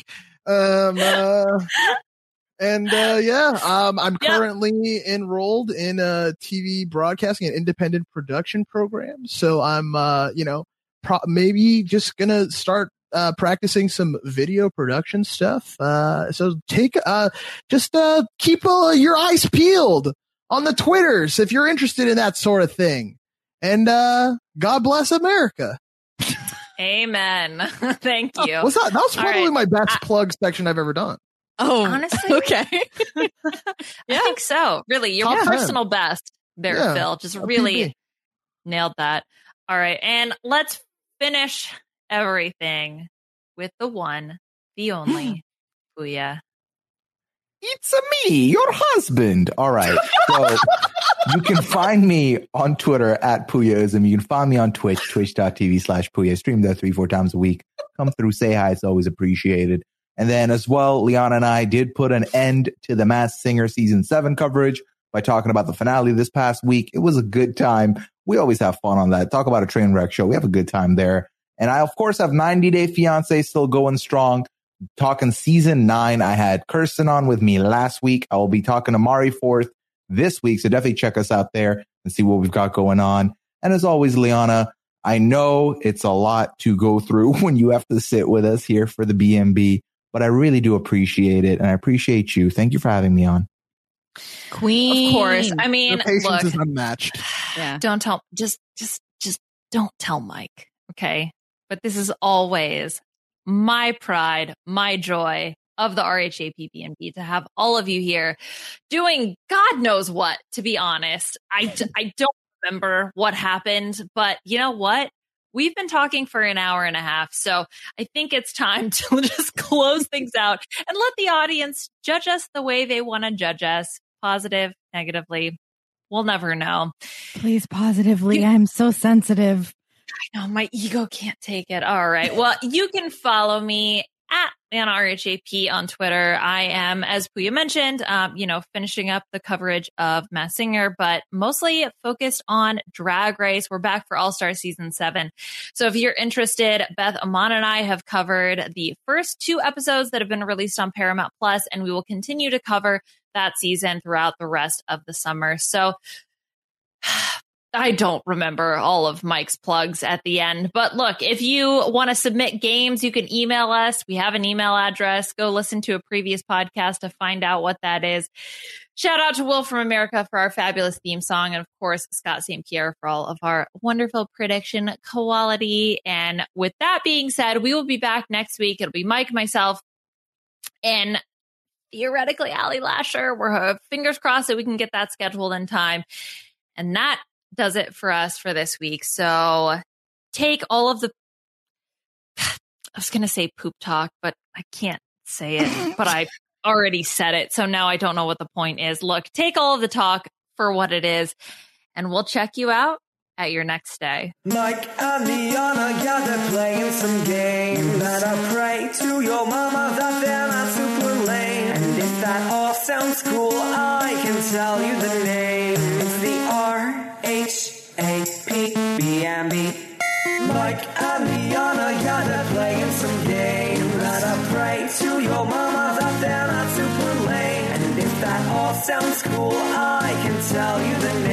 I'm currently enrolled in a TV broadcasting and independent production program. So I'm, maybe just gonna start practicing some video production stuff. So keep your eyes peeled on the Twitters if you're interested in that sort of thing. And God bless America. Amen. Thank you. What's that? That was probably my best plug section I've ever done. Oh, honestly, okay. I think so. Really, your Top personal 10. best there, Yeah, Phil. Just a really PB. nailed that. All right, and let's finish everything with the one, the only, Puya. It's me, your husband. All right. So you can find me on Twitter at Puyaism. You can find me on Twitch, twitch.tv/Puya. Stream there 3-4 times a week. Come through, say hi. It's always appreciated. And then as well, Liana and I did put an end to the Masked Singer season 7 coverage by talking about the finale this past week. It was a good time. We always have fun on that. Talk about a train wreck show. We have a good time there. And I, of course, have 90 Day Fiancé still going strong. Talking season 9. I had Kirsten on with me last week. I will be talking to Mari Forth this week. So definitely check us out there and see what we've got going on. And as always, Liana, I know it's a lot to go through when you have to sit with us here for the BMB, but I really do appreciate it. And I appreciate you. Thank you for having me on. Queen. Of course. I mean, Your patience look, is unmatched. Yeah. don't tell, just don't tell Mike. Okay. But this is always my pride, my joy of the RHAP-BNB to have all of you here doing God knows what, to be honest. I don't remember what happened, but you know what? We've been talking for an hour and a half, so I think it's time to just close things out and let the audience judge us the way they want to judge us, positive, negatively. We'll never know. Please, positively. I'm so sensitive. I know my ego can't take it. All right. Well, you can follow me at Liana RHAP on Twitter. I am, as Puya mentioned, finishing up the coverage of Masked Singer, but mostly focused on Drag Race. We're back for All-Star Season 7. So if you're interested, Beth Amon and I have covered the first 2 episodes that have been released on Paramount Plus, and we will continue to cover that season throughout the rest of the summer. So I don't remember all of Mike's plugs at the end, but look, if you want to submit games, you can email us. We have an email address. Go listen to a previous podcast to find out what that is. Shout out to Will from America for our fabulous theme song. And of course, Scott St. Pierre for all of our wonderful prediction quality. And with that being said, we will be back next week. It'll be Mike, myself, and theoretically Allie Lasher. We're fingers crossed that we can get that scheduled in time. And that does it for us for this week. So take all of the, I was going to say poop talk, but I can't say it, but I already said it. So now I don't know what the point is. Look, take all of the talk for what it is, and we'll check you out at your next day. Mike and Liana, yeah, they're playing some games. And I pray to your mama that they're not super lame. And if that all sounds cool, I can tell you the name. It's the RHAP-BNB. Mike and Liana, yeah, they're playing some games. And I pray to your mama that they're not super lame. And if that all sounds cool, I can tell you the name.